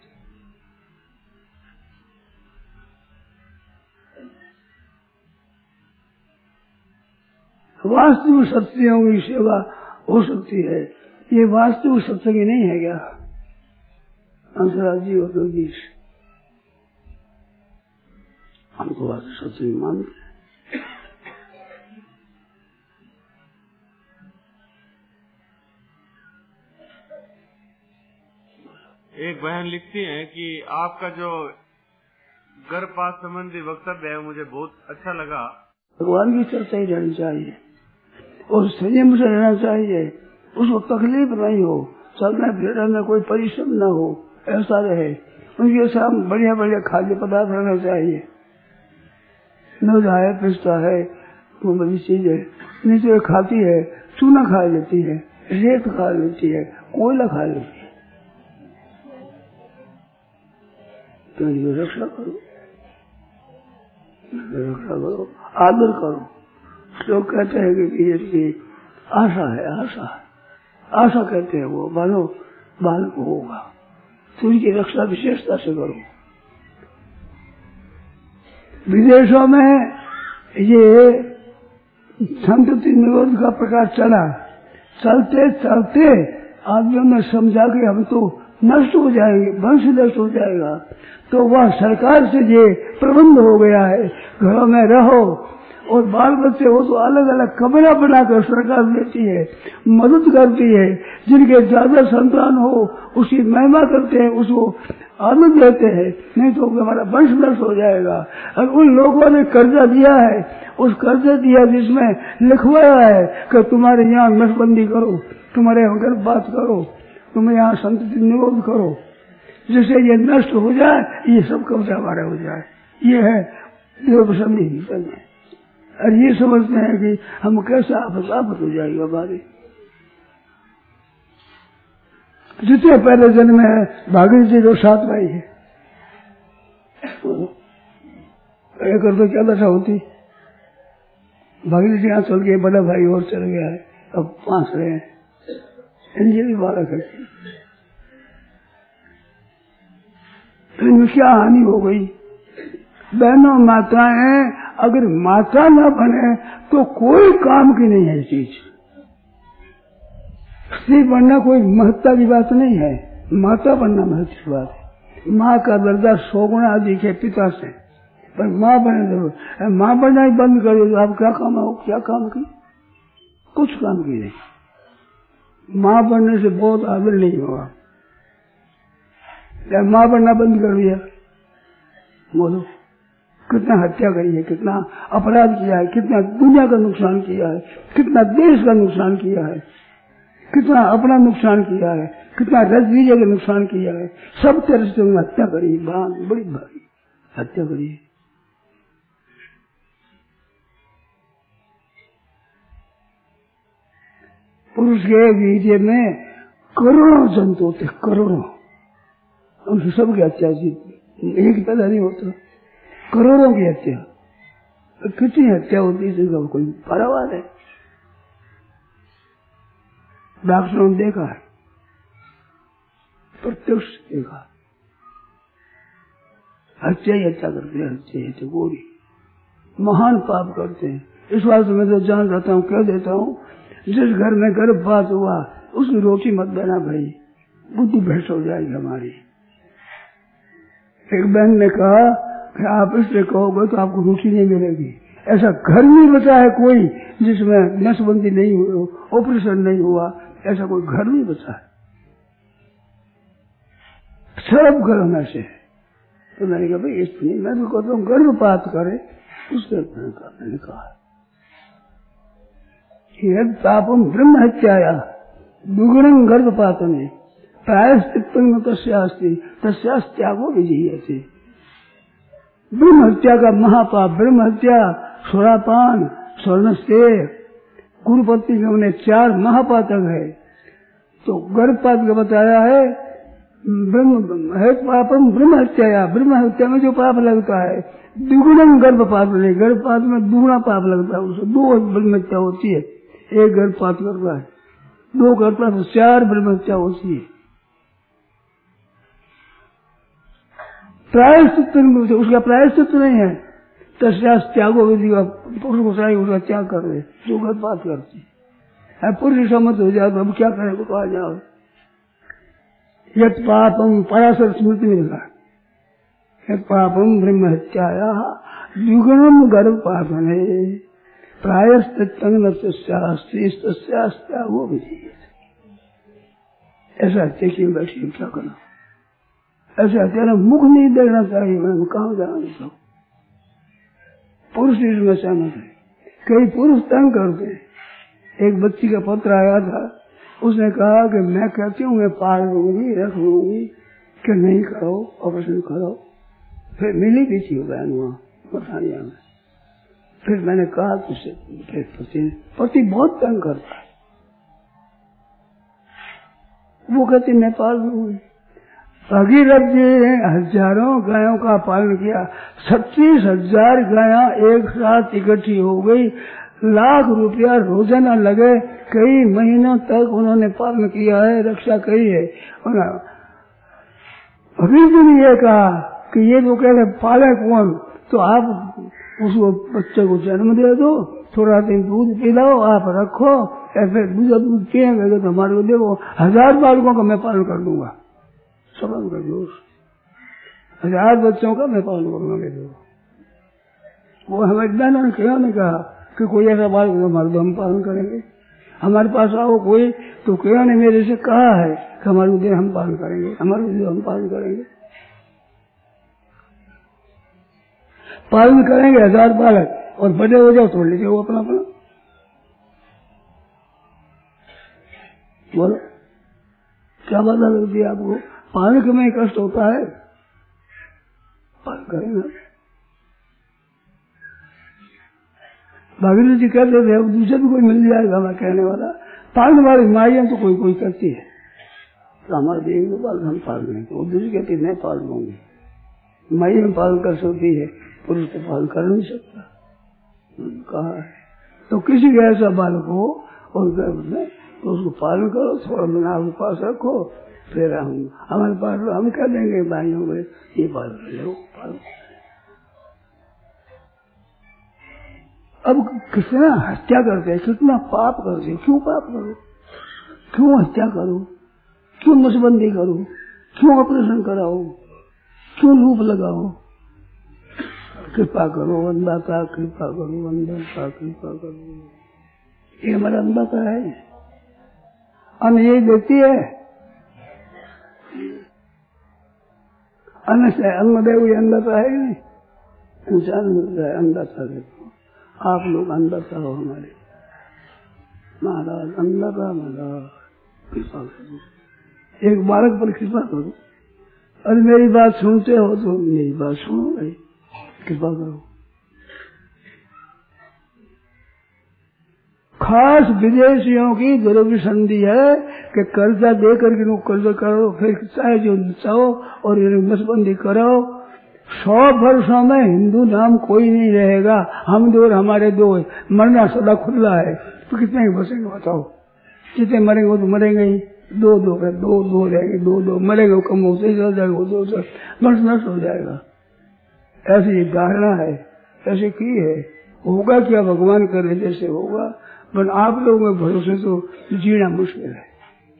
वास्तविक सत्यों की सेवा हो सकती है, ये वास्तविक सत्य की नहीं है क्या? अंतराज जी और योगी हमको वास्तविक सत्य मानते हैं। एक बहन लिखती हैं कि आपका जो गर्भपात संबंधी वक्तव्य है मुझे बहुत अच्छा लगा। भगवान की चर्चा ही रहनी चाहिए और संयम से रहना चाहिए, उसको तकलीफ नहीं हो, चलने फिरने में कोई परिश्रम न हो, ऐसा रहे। उनके साथ बढ़िया बढ़िया खाद्य पदार्थ रहना चाहिए, दूध है, पिस्ता है, वो बड़ी चीज है। नहीं तो खाती है, चूना खा लेती है, रेत खा लेती है, कोयला खा लेती है। तो रक्षा करो, रक्षा करो, आदर करो। लोग कहते हैं कि आशा है, आशा है, आशा कहते हैं वो मानो बालक होगा, तो उनकी रक्षा विशेषता से करो। विदेशों में ये संतति निरोध का प्रकार चला, चलते चलते आदमियों ने समझा कि हम तो नष्ट हो जाएंगे, वंश नष्ट हो जाएगा, तो वह सरकार से ये प्रबंध हो गया है, घरों में रहो और बाल बच्चे हो तो अलग अलग कमरा बनाकर सरकार देती है, मदद करती है। जिनके ज्यादा संतान हो उसकी महिमा करते हैं, उसको आनंद देते हैं, नहीं तो हमारा वंश नष्ट हो जाएगा। और उन लोगों ने कर्जा दिया है, उस कर्जा दिया जिसमें लिखवाया है कि तुम्हारे यहाँ नसबंदी करो, तुम्हारे यहाँ गर्भपात करो, तुम यहाँ संतति निरोध करो, जिससे ये नष्ट हो जाए, ये सब कब्जा हमारा हो जाए। ये है देवसंधि। और ये समझते हैं कि हम कैसे आफत हो जाएगी हमारी। जितने पहले जन्म है भागीरथी जी जो 7 भाई है, एक तो क्या दशा होती। भागीरथी जी यहाँ चल गए, बड़ा भाई और चल गया है, अब 5 रहे हैं, इनकी भी बालक है। तो इनमें क्या हानि हो गई? बहनों माताएं अगर माता न बने तो कोई काम की नहीं है चीज। स्त्री बनना कोई महत्ता की बात नहीं है, माता बनना महत्व की बात है। माँ का दर्जा 100 गुना अधिक है पिता से, पर माँ बने जरूर। माँ बनना ही बंद कर दो तो आप क्या काम हो, क्या काम की? कुछ काम की नहीं। माँ बनने से बहुत आदर नहीं होगा। माँ बनना बंद कर दिया, बोलो कितना हत्या करी है, कितना अपराध किया है, कितना दुनिया का नुकसान किया है, कितना देश का नुकसान किया है, कितना अपना नुकसान किया है, कितना रज विजय का नुकसान किया है। सब तरह से हत्या करी, बड़ी भारी हत्या करी। पुरुष के वीर्य में करोड़ों जंतु होते, करोड़ों, उनसे सबकी हत्या एक पैदा नहीं होता, करोड़ों की हत्या। कितनी हत्या होती है इसका कोई परवाह है? डॉक्टरों ने देखा है, प्रत्यक्ष देखा, हत्या ही हत्या करते हैं, हत्या ही तो गोरी महान पाप करते हैं। इस बात से मैं तो जान जाता हूँ, कह देता हूँ, जिस घर में गर्भपात हुआ उसकी रोटी मत देना भाई, बुद्धि भ्रष्ट हो जाएगी हमारी। एक बहन ने कहा कि आप इसलिए कहोगे तो आपको रोटी नहीं मिलेगी। ऐसा घर नहीं बचा है कोई जिसमें नसबंदी नहीं हुई, ऑपरेशन नहीं हुआ, ऐसा कोई घर नहीं बचा है, सब घरों में से। तो मैंने कहा भाई इसलिए मैं तो कहता हूँ गर्भपात करे उसके मैंने कहा पापम ब्रह्म हत्याया दुगुणं गर्भपातने प्रायश्चित्तं तस्यास्ति तस्यास्त्यागो विजीयते। ब्रह्म हत्या का महापाप, ब्रह्म हत्या, स्वरापान, स्वर्णस्ते, कुरुपत्ति के उन्हें 4 महापातक है। तो गर्भपात का बताया है ब्रह्म है पापम ब्रह्म हत्याया, ब्रह्म हत्या में जो पाप लगता है दुगुणं गर्भपात नहीं, गर्भपात में दुगुना पाप लगता है। उससे 2 ब्रह्म हत्या होती है, 1 गर्भपात करता है, 2 करता है तो 4 ब्रह्म हत्या होती है। प्रायश्चित उसका प्रायश्चित नहीं है, तस्यास त्यागो विधि का पुरुष को चाहिए उसका त्याग कर रहे जो गर्भपात करती है। पुरुष सम्मत हो जाए तो अब क्या करें तो आ जाओ। यत् पापम पराशर स्मृति में लिखा, यत् पापम ब्रह्म हत्याया द्विगुणम गर्भपातने प्रायश्चित्तं तस्यास्त्यागो विधि। ऐसा हत्या क्यों बैठी, क्या करना? ऐसा हत्या मुख नहीं देखना चाहिए, मैं कहाँ जाना चाहूँ। पुरुष इसमें सहमत है, कई पुरुष तंग करते हैं। एक बच्ची का पत्र आया था, उसने कहा कि मैं कहती हूँ मैं पाल लूंगी, रख लूंगी, कि नहीं करो ऑपरेशन करो। फिर मिली भी थी बहन वहाँ बठानिया में। फिर मैंने कहा तुझसे पति बहुत तंग करता है, वो कहती मैं पाल लूंगी। भगीरथ जी ने हजारों गायों का पालन किया, 36,000 गायां एक साथ इकट्ठी हो गई, लाख रुपया रोजाना लगे, कई महीनों तक उन्होंने पालन किया है, रक्षा करी है। भगीरथ जी ने ये कहा कि ये जो कह रहे पाले कौन, तो आप उसको बच्चे को जन्म दे दो, थोड़ा दिन दूध पिलाओ, आप रखो, ऐसे दूध पिएंगे तो हमारे को देखो 1000 बालकों का मैं पालन कर दूंगा, समझ कर दो, 1000 बच्चों का मैं पालन करूंगा मेरे को। वो हमारे बहनों ने क्यों नहीं कहा कि कोई ऐसा बालक हमारे तो हम पालन करेंगे, हमारे पास आओ कोई तो क्यों ने मेरे से कहा है कि हमारे उद्देश्य हम पालन करेंगे, हमारे उद्देश्य हम पालन करेंगे, पालन करेंगे 1000 बालक, और बड़े हो जाओ तोड़ लीजिए वो अपना अपना। बोलो क्या बात लगती है आपको? पालन में कष्ट होता है, पालन करेंगे। भागीरथ जी कहते थे अब दूसरे भी कोई मिल जाएगा, मैं कहने वाला पालन वाली माइयां तो कोई कोई करती है, तो हमारे देख लो पालन हम पाल लेंगे, वो दूसरी कहती मैं पाल लूंगी। माइया में पालन कर सकती है, पुरुष तो पालन कर नहीं सकता, कहा है। तो किसी का ऐसा बालक हो और गर्भ में तो उसको पालन करो, थोड़ा महीना आपके पास रखो, फिर हमारे पास हम कह देंगे भाइयों को ये पालन लो, पालन। अब कितना हत्या करते हैं, कितना पाप करते हैं, क्यों पाप करो, क्यों हत्या करो, क्यों नसबंदी करो, क्यों ऑपरेशन कराओ, क्यों लूप लगाओ? कृपा करो अन्नदाता, कृपा करो अन्नदाता, कृपा करो। ये हमारा अन्नदाता है, अन्न यही देती है, अन्न से अन्न दे हुई अन्नदाता है नहीं, इंसान मिलता है अन्नदाता देखो। आप लोग अन्नदाता हो हमारे महाराज, अन्नदाता महाराज, कृपा करो, एक बालक पर कृपा करो। अरे मेरी बात सुनते हो तो मेरी बात सुनो भाई, कृपा करो। खास विदेशियों की जरूरी संधि है कि कर्जा देकर के लोग कर्जा करो, फिर चाहे जो चाहो और नसबंदी करो। 100 वर्षों में हिंदू नाम कोई नहीं रहेगा, हम दो और हमारे दो, मरना सदा खुला है, तो कितने बसेंगे बताओ? जितने मरेंगे वो तो मरेंगे ही, दो रहेंगे, दो मरेंगे, कम हो से चल जाएगा, दो नष्ट हो जाएगा। ऐसी धारणा है, ऐसे की है, होगा क्या भगवान करे जैसे होगा, पर आप लोगों के भरोसे तो जीना मुश्किल है।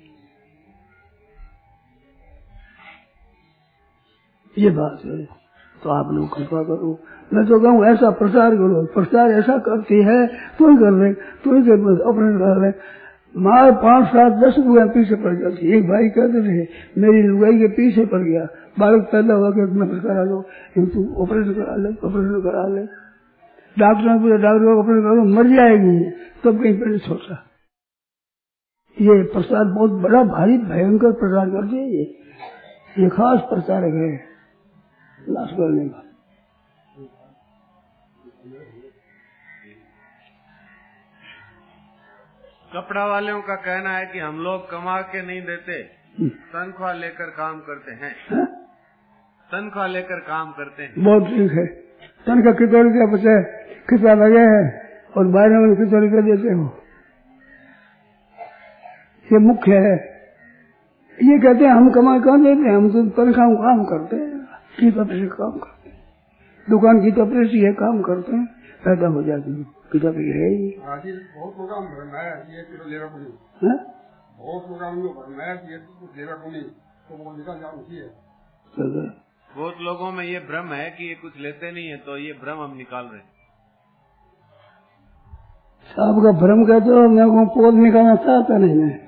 ये बात है, तो आप लोग कृपा करो। मैं तो कहूँ ऐसा प्रचार करो, प्रचार ऐसा करती है तू ही कर ले, तू ही कर ऑपरेशन करा ले। मार 5, 7, 10 रुपया पीछे पड़ जाती। एक भाई कहते थे मेरी लुगाई के पीछे पड़ गया, बालक पैदा हुआ के मैं करा लो, तू ऑपरेशन करा ले, ऑपरेशन करा ले। डॉक्टर ने पूछा, डॉक्टर ऑपरेशन करो, मर जाएगी, तब कहीं पर सोचा। ये प्रचार बहुत बड़ा भारी भयंकर प्रचार करती है। ये खास प्रचारक है लाश करने का। कपड़ा वालों का कहना है कि हम लोग कमा के नहीं देते, तनख्वाह लेकर काम करते हैं। तनख्वाह लेकर काम करते हैं। बहुत ठीक है। तनख्वाह कितना रुपया बचा है, कितना लगे है, और बाहर में कितना रुपया देते हो, ये मुख्य है। ये कहते हैं हम कमा कहाँ देते हैं, हम तो तनख्वाह काम करते हैं, की तपस्या काम करते हैं, दुकान की तपस्या काम करते हैं, पैदा हो जाती है। किताब है ही बहुत प्रोग्राम बनाया, बहुत प्रोग्राम बनाया, तो वो निकल जाती है। बहुत लोगों में ये भ्रम है कि ये कुछ लेते नहीं है, तो ये भ्रम हम निकाल रहे हैं। आपका भ्रम कहते हो, मैं को पोल निकालना चाहता नहीं। मैं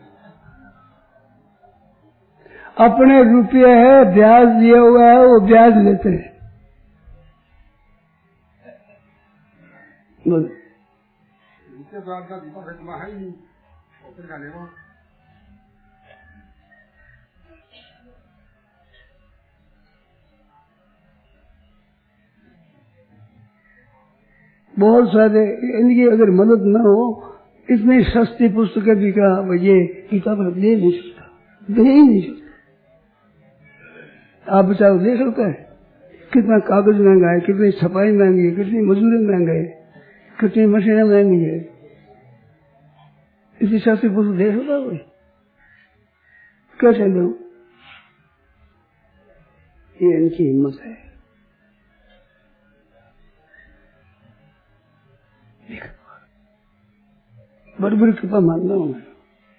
अपने रुपये है, ब्याज दिया हुआ है, वो ब्याज लेते हैं। बहुत सारे इनकी अगर मदद न हो, इतनी सस्ती पुस्तकें भी का ये किताब ले नहीं सकता, दे ही नहीं सकता। आप बेचारा दे सकता है? कितना कागज महंगा है, कितनी छपाई महंगी है, कितनी मजदूरी महंगा है, कितनी मशीनें महंगी है, इसी सस्ती पुस्तक दे सकता है? कैसे दो? ये इनकी हिम्मत है। बड़ी बड़ी कृपा मानता हूँ मैं।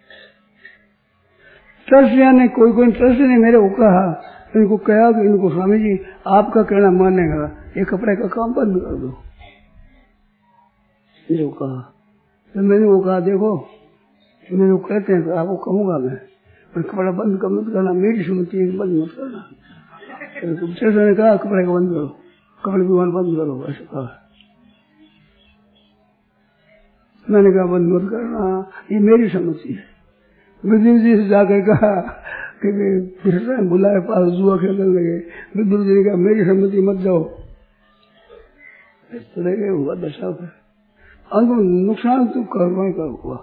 ट्रस्टिया ने कोई ट्रस्ट ने मेरे को कहा, इनको कहा कि इनको स्वामी जी आपका कहना मानेगा, ये कपड़े का काम बंद कर दो। मेरे को कहा, तो मैंने वो कहा देखो मेरे को कहते हैं तो आपको कहूंगा मैं, पर कपड़ा बंद कर मत करना, मेरी सुनती है बंद मत करना। ट्रस्ट ने कहा कपड़े का बंद करो, कपड़े दुकान बंद करो, ऐसा कहा। मैंने कहा बंद मत करना, ये मेरी सम्मति है। विद्युत जी से जाकर कहा कि बुलाए पास जुआ खेलने लगे, विद्युत जी ने कहा मेरी सम्मति मत जाओ। इस तरह के हुआ दशा है। अंत में नुकसान तो कर्म का हुआ।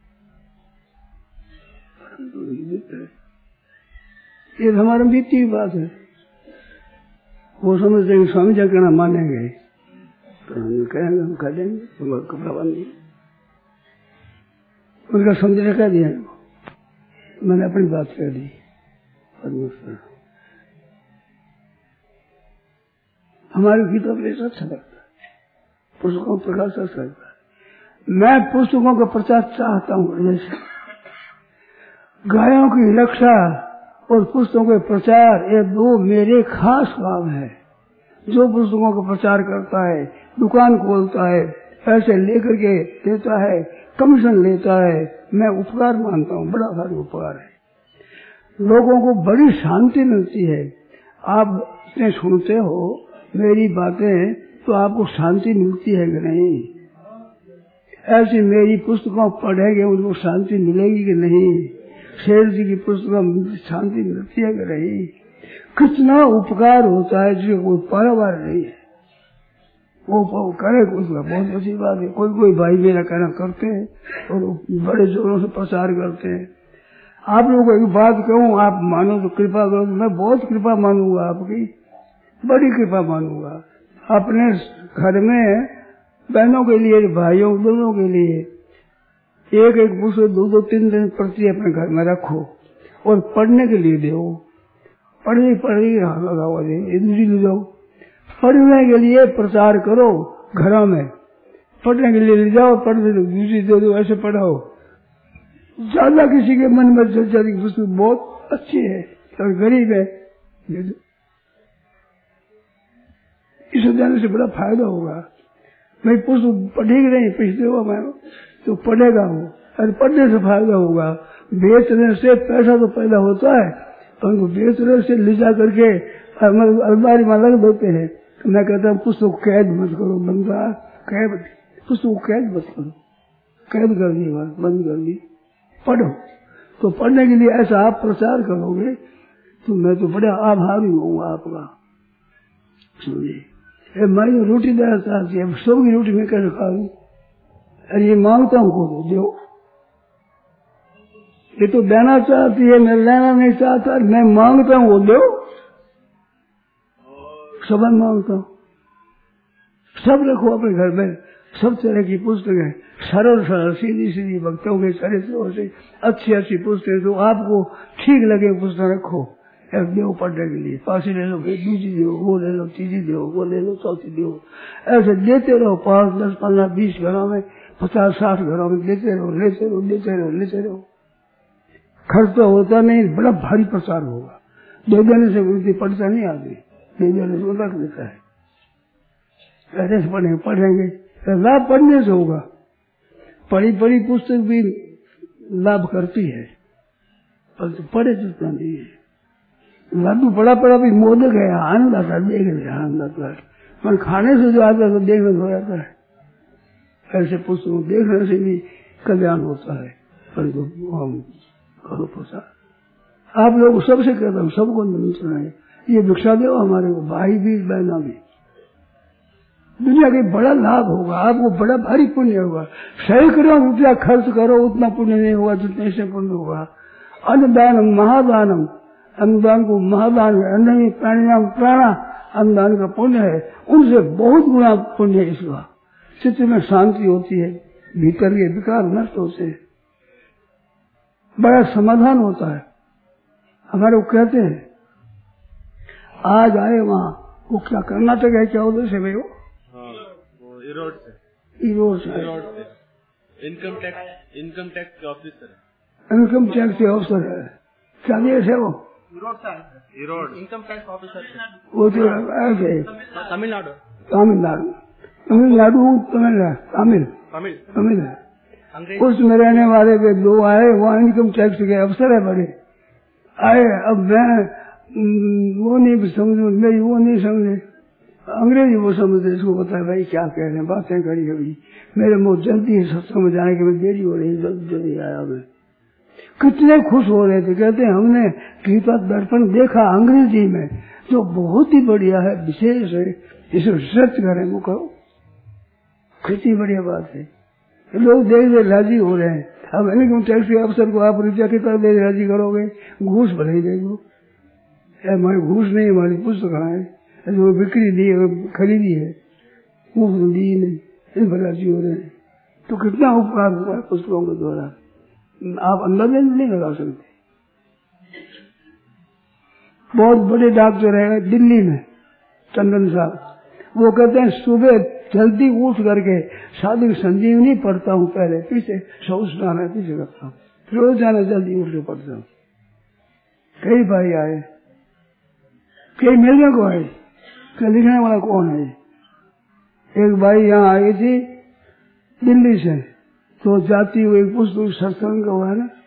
ये हमारे बीती की बात है। वो समझते हैं स्वामी जी कहना मानेंगे तो हम कहेंगे, हम कह देंगे कपड़ा बांधिए। उनका समझने कह दिया, मैंने अपनी बात कह दी। हमारी गीतों में अच्छा लगता है, पुस्तकों का प्रकाश अच्छा लगता है। मैं पुस्तकों का प्रचार चाहता हूँ, जैसे गायों की रक्षा और पुस्तकों के प्रचार, ये दो मेरे खास काम है। जो पुस्तकों का प्रचार करता है, दुकान खोलता है, पैसे लेकर के देता है, कमीशन लेता है, मैं उपकार मानता हूँ, बड़ा भारी उपकार है। लोगों को बड़ी शांति मिलती है। आप इतने सुनते हो मेरी बातें तो आपको शांति मिलती है कि नहीं? ऐसी मेरी पुस्तकों पढ़ेंगे उनको शांति मिलेगी कि नहीं? शेर जी की पुस्तकों शांति मिलती है कि नहीं? कितना उपकार होता है जिसका कोई पारावार नहीं है। वो करे उसका बहुत अच्छी बात है। कोई भाई मेरा कहना करते हैं और बड़े जोरों से प्रचार करते हैं। आप लोगों को एक बात कहूँ, आप मानो तो कृपा करो, तो मैं बहुत कृपा मानूंगा, आपकी बड़ी कृपा मानूंगा। अपने घर में बहनों के लिए, भाइयों दोनों के लिए एक एक पुस्तक 2-2, 3 प्रति अपने घर में रखो और पढ़ने के लिए दो। पढ़ी लगाओ, दूसरी ले जाओ। पढ़ने के लिए प्रचार करो, घरों में पढ़ने के लिए ले जाओ, पढ़ने दो, दूसरी दे दो, ऐसे पढ़ाओ। ज्यादा किसी के मन में चर्चा की पुस्तक बहुत अच्छी है और गरीब है, इसे जाने से बड़ा फायदा होगा। मैं पुस्तक पढ़ेगी नहीं, पिछले हुआ मैं तो पढ़ेगा वो, और पढ़ने से फायदा होगा। बेचने से पैसा तो पैदा होता है, परंतु बेचने से ले जा करके अलमारी में लग देते हैं। मैं कहता हूँ पुस्तक कैद मत करो, बंदा कैद, पुस्तक कैद मत करो, कैद कर दी बात, बंद कर दी, पढ़ो। तो पढ़ने के लिए ऐसा आप प्रचार करोगे तो मैं तो बड़ा आभारी हूँ आपका। सुनिए, मैं रोटी देना चाहती है, सबकी रोटी में कैसे खा लूं? अरे ये मांगता हूँ को दो, ये तो देना चाहती है, मैं लेना नहीं चाहता, मैं मांगता हूँ वो दो, सब मांगता हूँ। सब रखो अपने घर में, सब तरह की पुस्तकें, सरल सरल सीधी सीधी भक्तों के चरित्रों से अच्छी अच्छी पुस्तकें जो आपको ठीक लगे पुस्तक रखो, देव पढ़ने के लिए। पासी ले लो, दूसरी दो, वो ले लो, तीसरी दो, वो ले लो, चौथी दो, ऐसे देते रहो। 5, 10, 15, 20 घरों में, 50, 60 घरों में देते रहो, लेते रहो, लेते रहो, लेते रहो। खर्च तो होता नहीं, बड़ा भारी प्रचार होगा। दे देने से वृद्धि पढ़ता नहीं आदमी, दे देने से रख देता है। ऐसे पढ़ेंगे लाभ पढ़ने से होगा। पढ़ी पढ़ी पुस्तक भी लाभ करती है, पर तो पढ़े जितना नहीं है। लाडू पड़ा पड़ा भी मोदक है, आनंद आता है, देख रहे आनंद आता है, पर खाने से जो आता है तो देखने हो जाता है। ऐसे पुस्तकों देखने से भी कल्याण होता है, पर तो हम करो प्रसार। आप लोग सबसे कहता हूँ, सबको निमंत्रण है, ये भिक्षा दो हमारे को, भाई भी बहना भी, दुनिया के बड़ा लाभ होगा, आपको बड़ा भारी पुण्य होगा। सैकड़ों रुपया खर्च करो उतना पुण्य नहीं होगा जितने से पुण्य होगा। अन्नदानम महादानम, अन्नदान को महादान है, अन्न में प्राणायाम प्राणा अन्नदान का पुण्य है, उनसे बहुत गुना पुण्य है। इसका चित्त में शांति होती है, भीतर के विकार नष्ट होते हैं, बड़ा समाधान होता है। हमारे वो कहते हैं आज आए वहाँ, वो क्या कर्नाटक है, क्या उधर से भाई वो इरोड से इनकम टैक्स के ऑफिसर है, इनकम टैक्स के ऑफिसर है। क्या देश है वो? Erode income tax officer. वो तो ऐसे तमिलनाडु तमिल है। उसमें रहने वाले के दो आए, वहाँ इनकम टैक्स के अफसर है बड़े आए। अब मैं वो नहीं समझू, मेरी वो नहीं समझे, अंग्रेजी वो समझते, इसको बताया भाई क्या कह रहे हैं, बातें करी अभी मेरे मुँह जल्दी सत्संग में जाने के में देरी हो रही, जल्दी जल्दी आया मैं। कितने खुश हो रहे थे, कहते हैं हमने गीता दर्पण देखा अंग्रेजी में, जो बहुत ही बढ़िया है, विशेष है, इसे रिसर्च करें वो करो, कितनी बढ़िया बात है। लोग देख दे राजी हो रहे हैं। अब इनकम टैक्स के अफसर को आप रुपया कितना दे राजी करोगे? घूस भले ही देगो, हमारी घूस नहीं, हमारी पुस्तक है जो बिक्री दी है, खरीदी है, वो दी नहीं, इन पर राजी हो रहे हैं। तो कितना उपकार हुआ है पुस्तकों के द्वारा, आप अंदाजा नहीं लगा सकते। बहुत बड़े डॉक्टर है दिल्ली में, चंदन साहब, वो कहते हैं सुबह जल्दी उठ करके साधु संजीवनी पढ़ता हूँ, पहले पीछे स्नान है पीछे करता हूँ, रोज जाना जल्दी उठ के पढ़ता हूँ। कई भाई आए, कई मिलने को आए, क्या लिखने वाला कौन है? एक भाई यहाँ आई थी दिल्ली से, तो जाती हुई एक पुस्तक सत्संग का हुआ ना,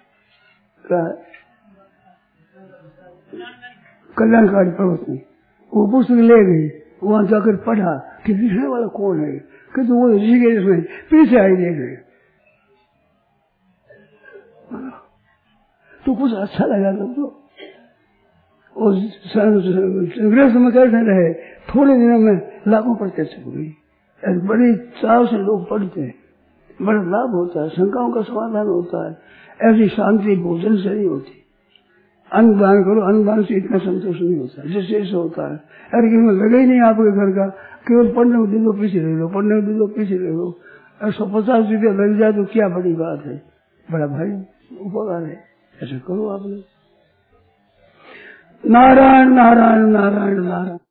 कल्याणकारी प्रवचन, वो पुस्तक ले गई, वहां जाकर पढ़ा कि लिखने वाला कौन है, कि तो वो ऋषिकेश में पीछे आई देख रहे, तो कुछ अच्छा लगा तो गृहस्थ में कैसे रहे, थोड़े दिनों में लाखों प्रत्यक्ष हो गई। बड़ी चाव से लोग पढ़ते हैं, बड़ा लाभ होता है, शंकाओं का समाधान होता है। ऐसी शांति भोजन से नहीं होती। अन्नदान करो, अन्नदान से इतना संतोष नहीं होता जिससे ऐसा होता है। अरे किसी लगे ही नहीं आपके घर का, केवल पढ़ने को दे दो पीछे ले लो, पढ़ने को दे दो पीछे ले लो, 150 रुपया लग जाए तो क्या बड़ी बात है, बड़ा भाई उपकार है, ऐसा करो आप लोग। नारायण नारायण नारायण नारायण।